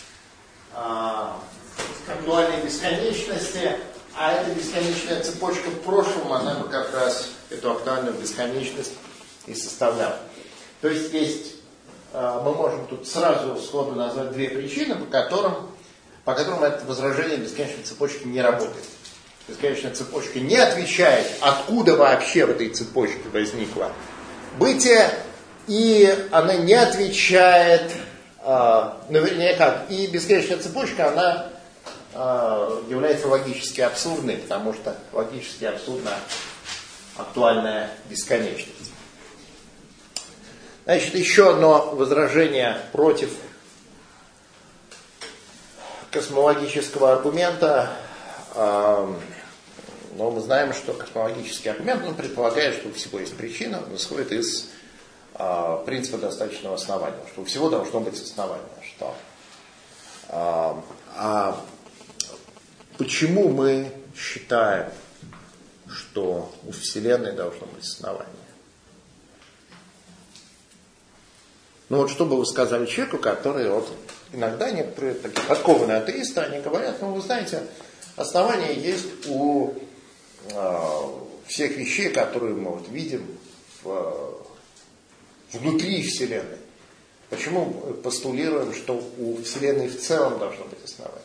актуальной бесконечности, а эта бесконечная цепочка в прошлом, она бы как раз эту актуальную бесконечность и составляла. То есть мы можем тут сразу сходу назвать две причины, по которым это возражение бесконечной цепочки не работает. Бесконечная цепочка не отвечает, откуда вообще в этой цепочке возникло бытие, и она не отвечает, вернее как, и бесконечная цепочка, она является логически абсурдной, потому что логически абсурдна актуальная бесконечность. Значит, еще одно возражение против космологического аргумента. Но мы знаем, что космологический аргумент предполагает, что у всего есть причина, он исходит из принципа достаточного основания, что у всего должно быть основание. Почему мы считаем, что у Вселенной должно быть основание? Ну вот что бы вы сказали человеку, который иногда некоторые такие подкованные атеисты, они говорят, вы знаете, основание есть у всех вещей, которые мы видим внутри Вселенной. Почему мы постулируем, что у Вселенной в целом должно быть основание?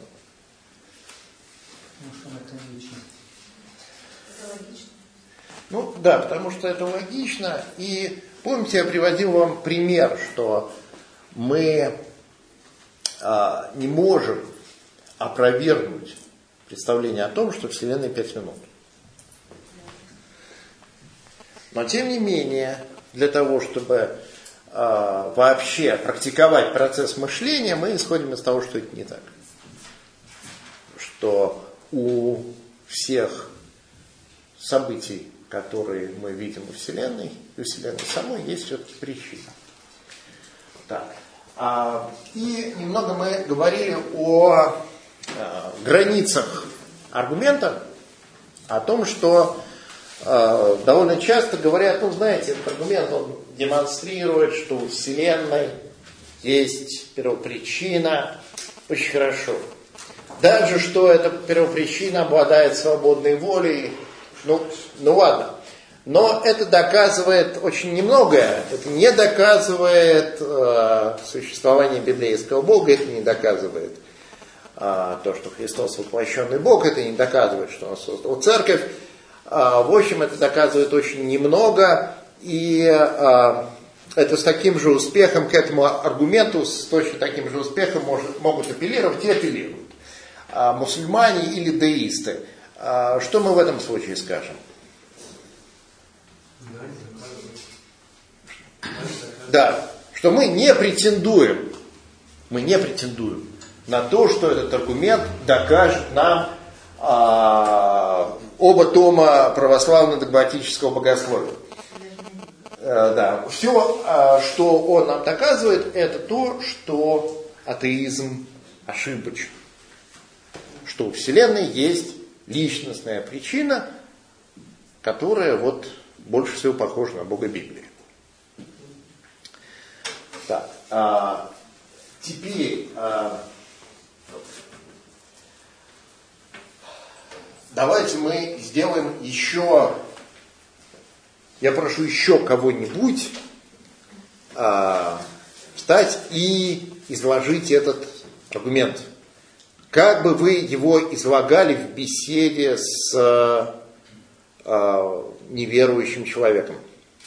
Это логично. Ну да, потому что это логично. И помните, я приводил вам пример, что мы не можем опровергнуть представление о том, что Вселенная 5 минут. Но тем не менее, для того, чтобы вообще практиковать процесс мышления, мы исходим из того, что это не так. Что у всех событий, которые мы видим у Вселенной, и у Вселенной самой, есть все-таки причина. Так. И немного мы говорили о границах аргумента, о том, что довольно часто говорят, знаете, этот аргумент, он демонстрирует, что у Вселенной есть первопричина. Очень хорошо. Даже что эта первопричина обладает свободной волей, ну ладно. Но это доказывает очень немногое. Это не доказывает существование библейского Бога, это не доказывает то, что Христос воплощенный Бог, это не доказывает, что Он создал церковь. В общем, это доказывает очень немного, и это с таким же успехом, к этому аргументу, с точно таким же успехом могут апеллировать и апеллируют мусульмане или деисты. Что мы в этом случае скажем? Да, что мы не претендуем на то, что этот аргумент докажет нам оба тома православно-догматического богословия. Да. Все, что он нам доказывает, это то, что атеизм ошибочен. Что у Вселенной есть личностная причина, которая больше всего похожа на Бога Библии. Так, теперь давайте мы сделаем еще, я прошу еще кого-нибудь встать и изложить этот аргумент. Как бы вы его излагали в беседе с неверующим человеком?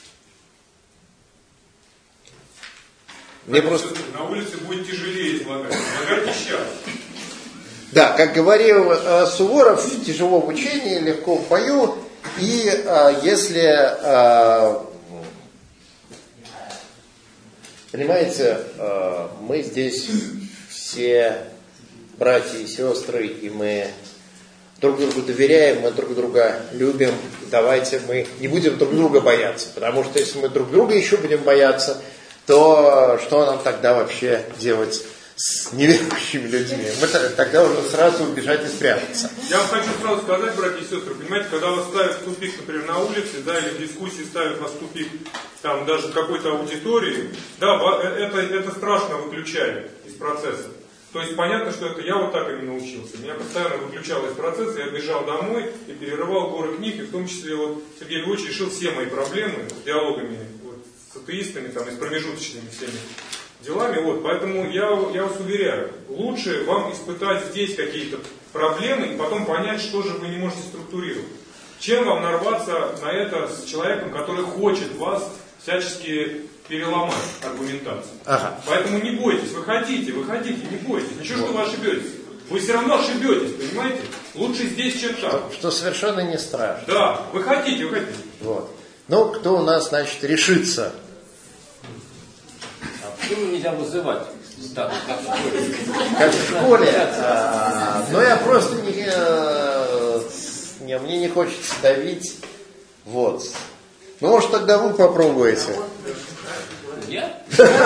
Мне просто на улице будет тяжелее излагать. Излагайте сейчас. Да, как говорил Суворов, тяжело в учении, легко в бою. И если, понимаете, мы здесь все братья и сестры, и мы друг другу доверяем, мы друг друга любим, давайте мы не будем друг друга бояться, потому что если мы друг друга еще будем бояться, то что нам тогда вообще делать с неверующими людьми? Мы тогда уже сразу убежать и спрятаться. Я вам хочу сразу сказать, братья и сестры, понимаете, когда вас ставят в тупик, например, на улице, да, или в дискуссии ставят вас в тупик, там, даже в какой-то аудитории, да, это страшно выключает из процесса. То есть понятно, что это я вот так и не научился. Меня постоянно выключало из процесса, я бежал домой и перерывал горы книг, и в том числе вот Сергей Львович решил все мои проблемы с диалогами вот, с атеистами, там, и с промежуточными всеми делами. Вот, поэтому я вас уверяю, лучше вам испытать здесь какие-то проблемы и потом понять, что же вы не можете структурировать. Чем вам нарваться на это с человеком, который хочет вас всячески переломать аргументацию. Ага. Поэтому не бойтесь, выходите, не бойтесь. Ничего, что вы ошибетесь. Вы все равно ошибетесь, понимаете? Лучше здесь, чем там. Что совершенно не страшно. Да, выходите. Вот. Ну, кто у нас, значит, решится? А почему нельзя вызывать? Так, как в школе. Но я просто мне не хочется давить. Вот. Ну, может, тогда вы попробуете. Я?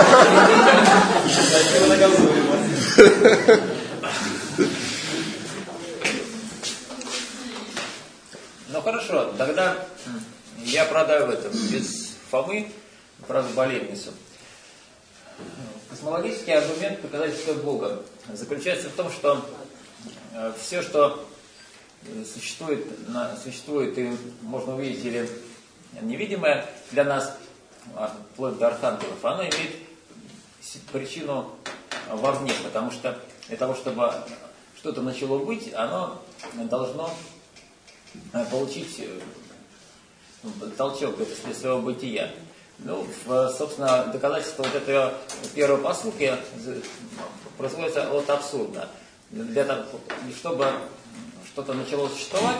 Ну хорошо, тогда я продаю в этом без Фомы, правда, болельницу. Космологический аргумент доказательства Бога заключается в том, что все, что существует и можно увидеть или невидимое для нас, вплоть до архангелов, оно имеет причину вовне, потому что для того, чтобы что-то начало быть, оно должно получить толчок для своего бытия. Ну, собственно, доказательство вот этого первого поступка производится от абсурда. Для того, чтобы что-то начало существовать,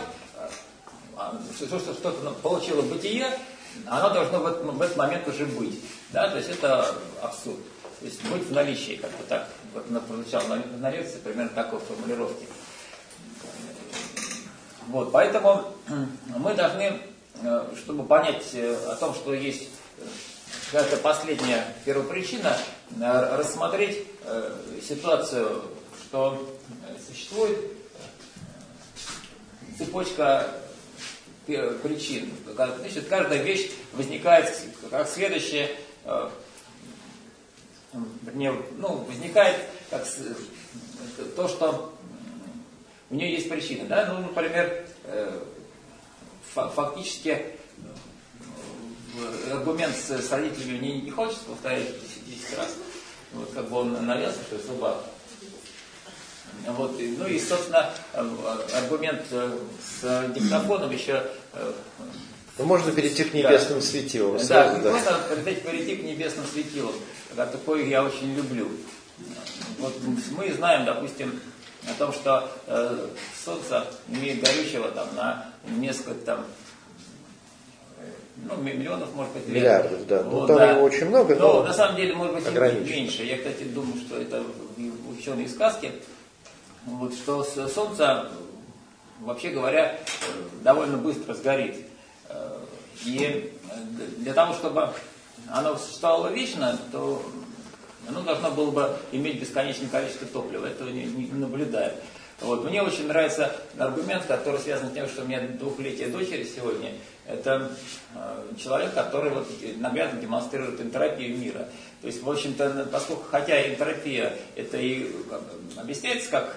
что-то получило бытие, оно должно в этот момент уже быть. Да? То есть это абсурд. То есть быть в наличии, как-то так. Вот прозвучало на лекции примерно такой формулировки. Вот, поэтому мы должны, чтобы понять о том, что есть какая-то последняя первопричина, рассмотреть ситуацию, что существует цепочка причин. Значит, каждая вещь возникает как следующее, возникает как то, что у нее есть причины. Да? Ну, например, фактически аргумент с родителями мне не хочется повторять 10 раз. Вот как бы он навязан, что это собака. Вот, ну и, собственно, аргумент с диктофоном еще... Можно перейти к небесным светилам. Да, можно перейти к небесным светилам. Такое я очень люблю. Вот мы знаем, допустим, о том, что Солнце имеет горючего там, на несколько там, миллионов, может быть, миллиардов, да. Вот, там да. его очень много, но на самом деле, может быть, и меньше. Я, кстати, думаю, что это ученые сказки. Вот, что Солнце, вообще говоря, довольно быстро сгорит. И для того, чтобы оно существовало вечно, то оно должно было бы иметь бесконечное количество топлива. Этого не наблюдаю. Вот. Мне очень нравится аргумент, который связан с тем, что у меня 2-летие дочери сегодня. Это человек, который вот наглядно демонстрирует энтропию мира. То есть, в общем-то, поскольку, хотя энтропия это и объясняется как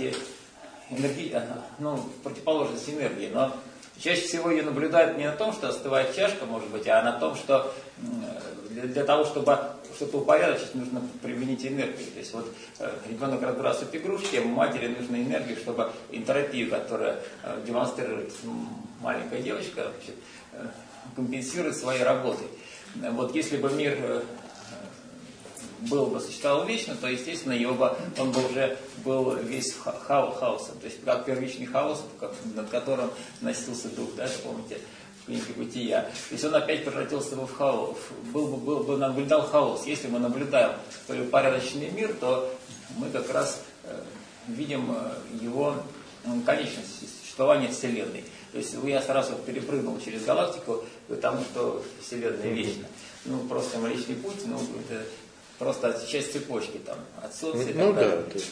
противоположность энергии, но чаще всего ее наблюдают не на том, что остывает чашка, может быть, а на том, что для того, чтобы что-то упорядочить, нужно применить энергию. То есть вот ребенок разбрасывает игрушки, а матери нужна энергия, чтобы энтропию, которую демонстрирует маленькая девочка, значит, компенсирует своей работой. Вот если бы мир существовал вечно, то, естественно, он бы уже был весь хаосом. То есть как первичный хаос, над которым носился дух, да, помните, в книге «Бытия». То есть он опять превратился бы в хаос, наблюдал хаос. Если мы наблюдаем столь упорядоченный мир, то мы как раз видим его конечность существования Вселенной. То есть я сразу перепрыгнул через галактику, потому что Вселенная вечна. Ну, просто Млечный Путь, ну, это просто часть цепочки там, от Солнца и так далее. Да.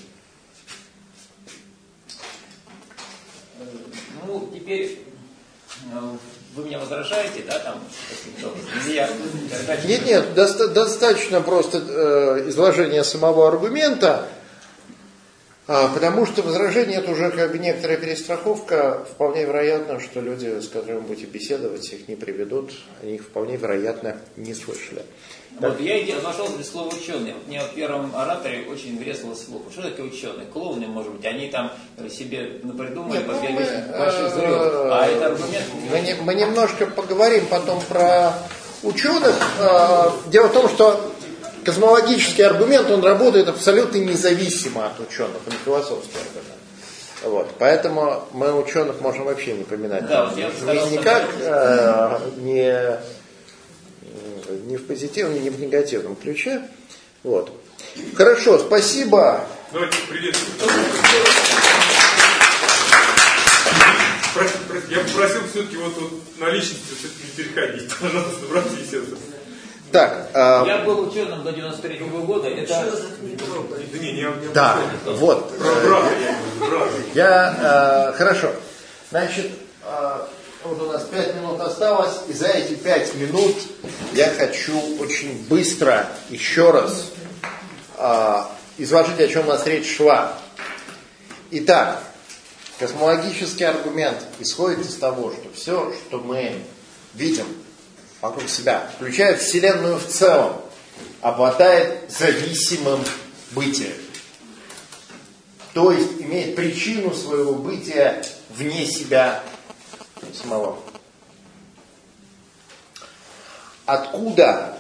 Ну, теперь вы меня возражаете, да, там, Нет, достаточно просто изложения самого аргумента, потому что возражение это уже как бы некоторая перестраховка. Вполне вероятно, что люди, с которыми будете беседовать, их не приведут, они их вполне вероятно не слышали. Вот я зашел без слова ученые. Вот мне в первом ораторе очень врезалось слово. Что такое ученые? Клоуны, может быть, они там себе напридумали больших взрывов. А это аргумент. Мы немножко поговорим потом про ученых. Дело в том, что космологический аргумент, он работает абсолютно независимо от ученых, он философский аргумент. Вот. Поэтому мы ученых можем вообще не поминать. Да, вот я никак не в позитивном, не в негативном ключе. Вот. Хорошо, спасибо. Давайте приветствуем. Я попросил все-таки вот на личности все-таки не переходить. Пожалуйста, братья и сестры. Так, я был ученым до 93-го года. Это... Да, вот. Хорошо. Значит, вот у нас 5 минут осталось, и за эти 5 минут я хочу очень быстро еще раз изложить, о чем у нас речь шла. Итак, космологический аргумент исходит из того, что все, что мы видим вокруг себя, включая Вселенную в целом, обладает зависимым бытием. То есть имеет причину своего бытия вне себя самого. Откуда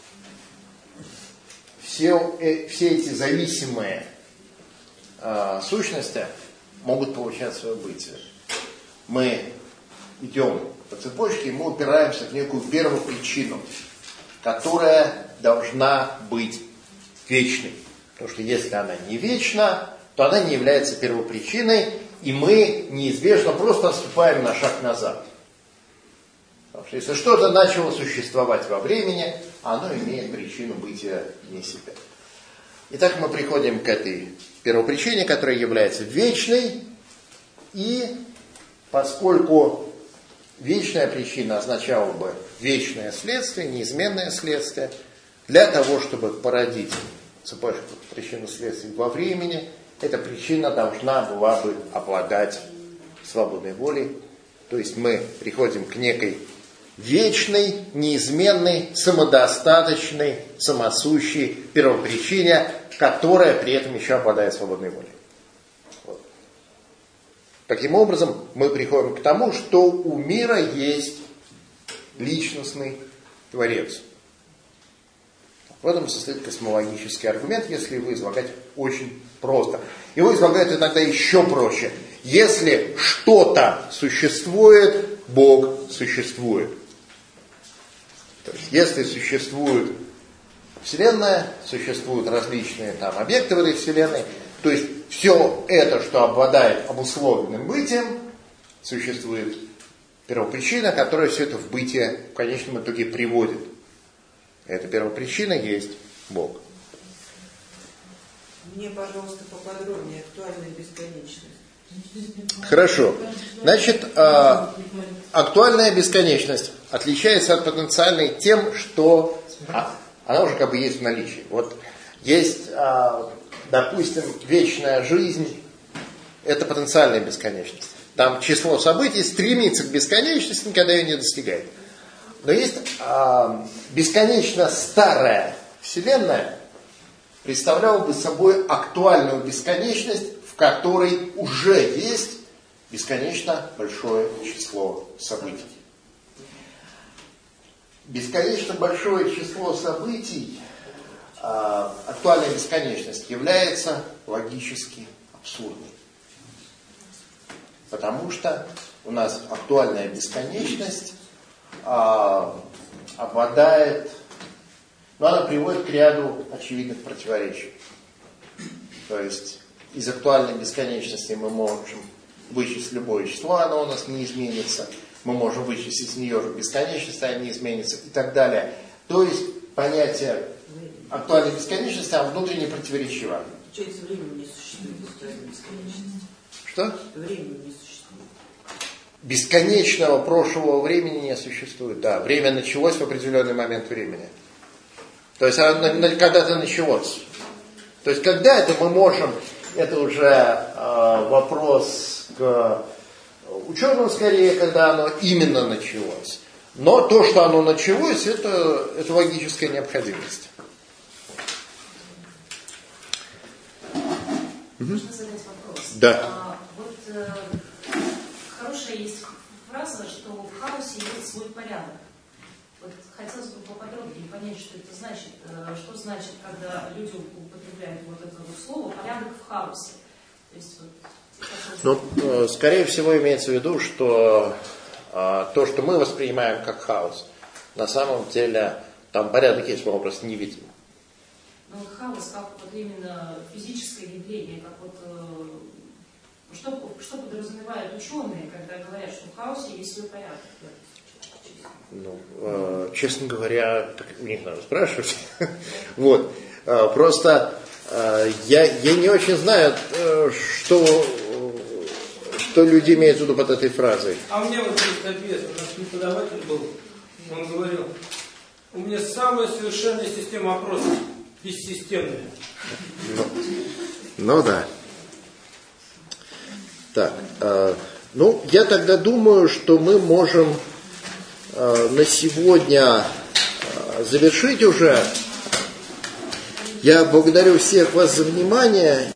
все эти зависимые сущности могут получать свое бытие? Мы идем по цепочке, и мы упираемся в некую первую причину, которая должна быть вечной. Потому что если она не вечна, то она не является первопричиной, и мы неизбежно просто отступаем на шаг назад. Потому что если что-то начало существовать во времени, оно имеет причину бытия вне себя. Итак, мы приходим к этой первопричине, которая является вечной, и поскольку вечная причина означала бы вечное следствие, неизменное следствие, для того, чтобы породить цепочку причин и следствий во времени, эта причина должна была бы обладать свободной волей. То есть мы приходим к некой вечной, неизменной, самодостаточной, самосущей первопричине, которая при этом еще обладает свободной волей. Вот. Таким образом, мы приходим к тому, что у мира есть личностный Творец. В этом состоит космологический аргумент, если его излагать очень просто. Его излагают иногда еще проще. Если что-то существует, Бог существует. То есть, если существует Вселенная, существуют различные там объекты в этой Вселенной, то есть все это, что обладает обусловленным бытием, существует первопричина, которая все это в бытие в конечном итоге приводит. Эта первопричина есть Бог. Мне, пожалуйста, поподробнее актуальная бесконечность. Хорошо. Значит, актуальная бесконечность отличается от потенциальной тем, что она уже как бы есть в наличии. Вот есть, допустим, вечная жизнь, это потенциальная бесконечность. Там число событий стремится к бесконечности, никогда ее не достигает. Но есть бесконечно старая Вселенная, представляла бы собой актуальную бесконечность, в которой уже есть бесконечно большое число событий. Бесконечно большое число событий, актуальная бесконечность, является логически абсурдной. Потому что у нас актуальная бесконечность обладает, она приводит к ряду очевидных противоречий. То есть из актуальной бесконечности мы можем вычесть любое число, оно у нас не изменится. Мы можем вычесть из нее бесконечность, она не изменится и так далее. То есть понятие актуальной бесконечности, оно внутренне противоречиво. Получается, времени не существует актуальной бесконечности. Что? Времени не существует. Бесконечного прошлого времени не существует. Да, время началось в определенный момент времени. То есть оно когда-то началось. То есть когда это мы можем, это уже вопрос к ученому скорее, когда оно именно началось. Но то, что оно началось, это логическая необходимость. Можно задать вопрос? Да. Хорошая есть фраза, что в хаосе есть свой порядок. Вот хотелось бы поподробнее понять, что это значит. Что значит, когда люди употребляют вот это вот слово «порядок в хаосе». То есть, скорее всего, имеется в виду, что то, что мы воспринимаем как хаос, на самом деле там порядок есть, мы его просто не видим. Но хаос как вот именно физическое явление, как вот что подразумевают ученые, когда говорят, что в хаосе есть свой порядок? Честно говоря, у них надо спрашивать. Вот. Просто я не очень знаю, что люди имеют в виду под этой фразой. А мне вот есть ответ, у нас преподаватель был, он говорил, у меня самая совершенная система опросов, бессистемная. Ну да. Так, я тогда думаю, что мы можем на сегодня завершить уже. Я благодарю всех вас за внимание.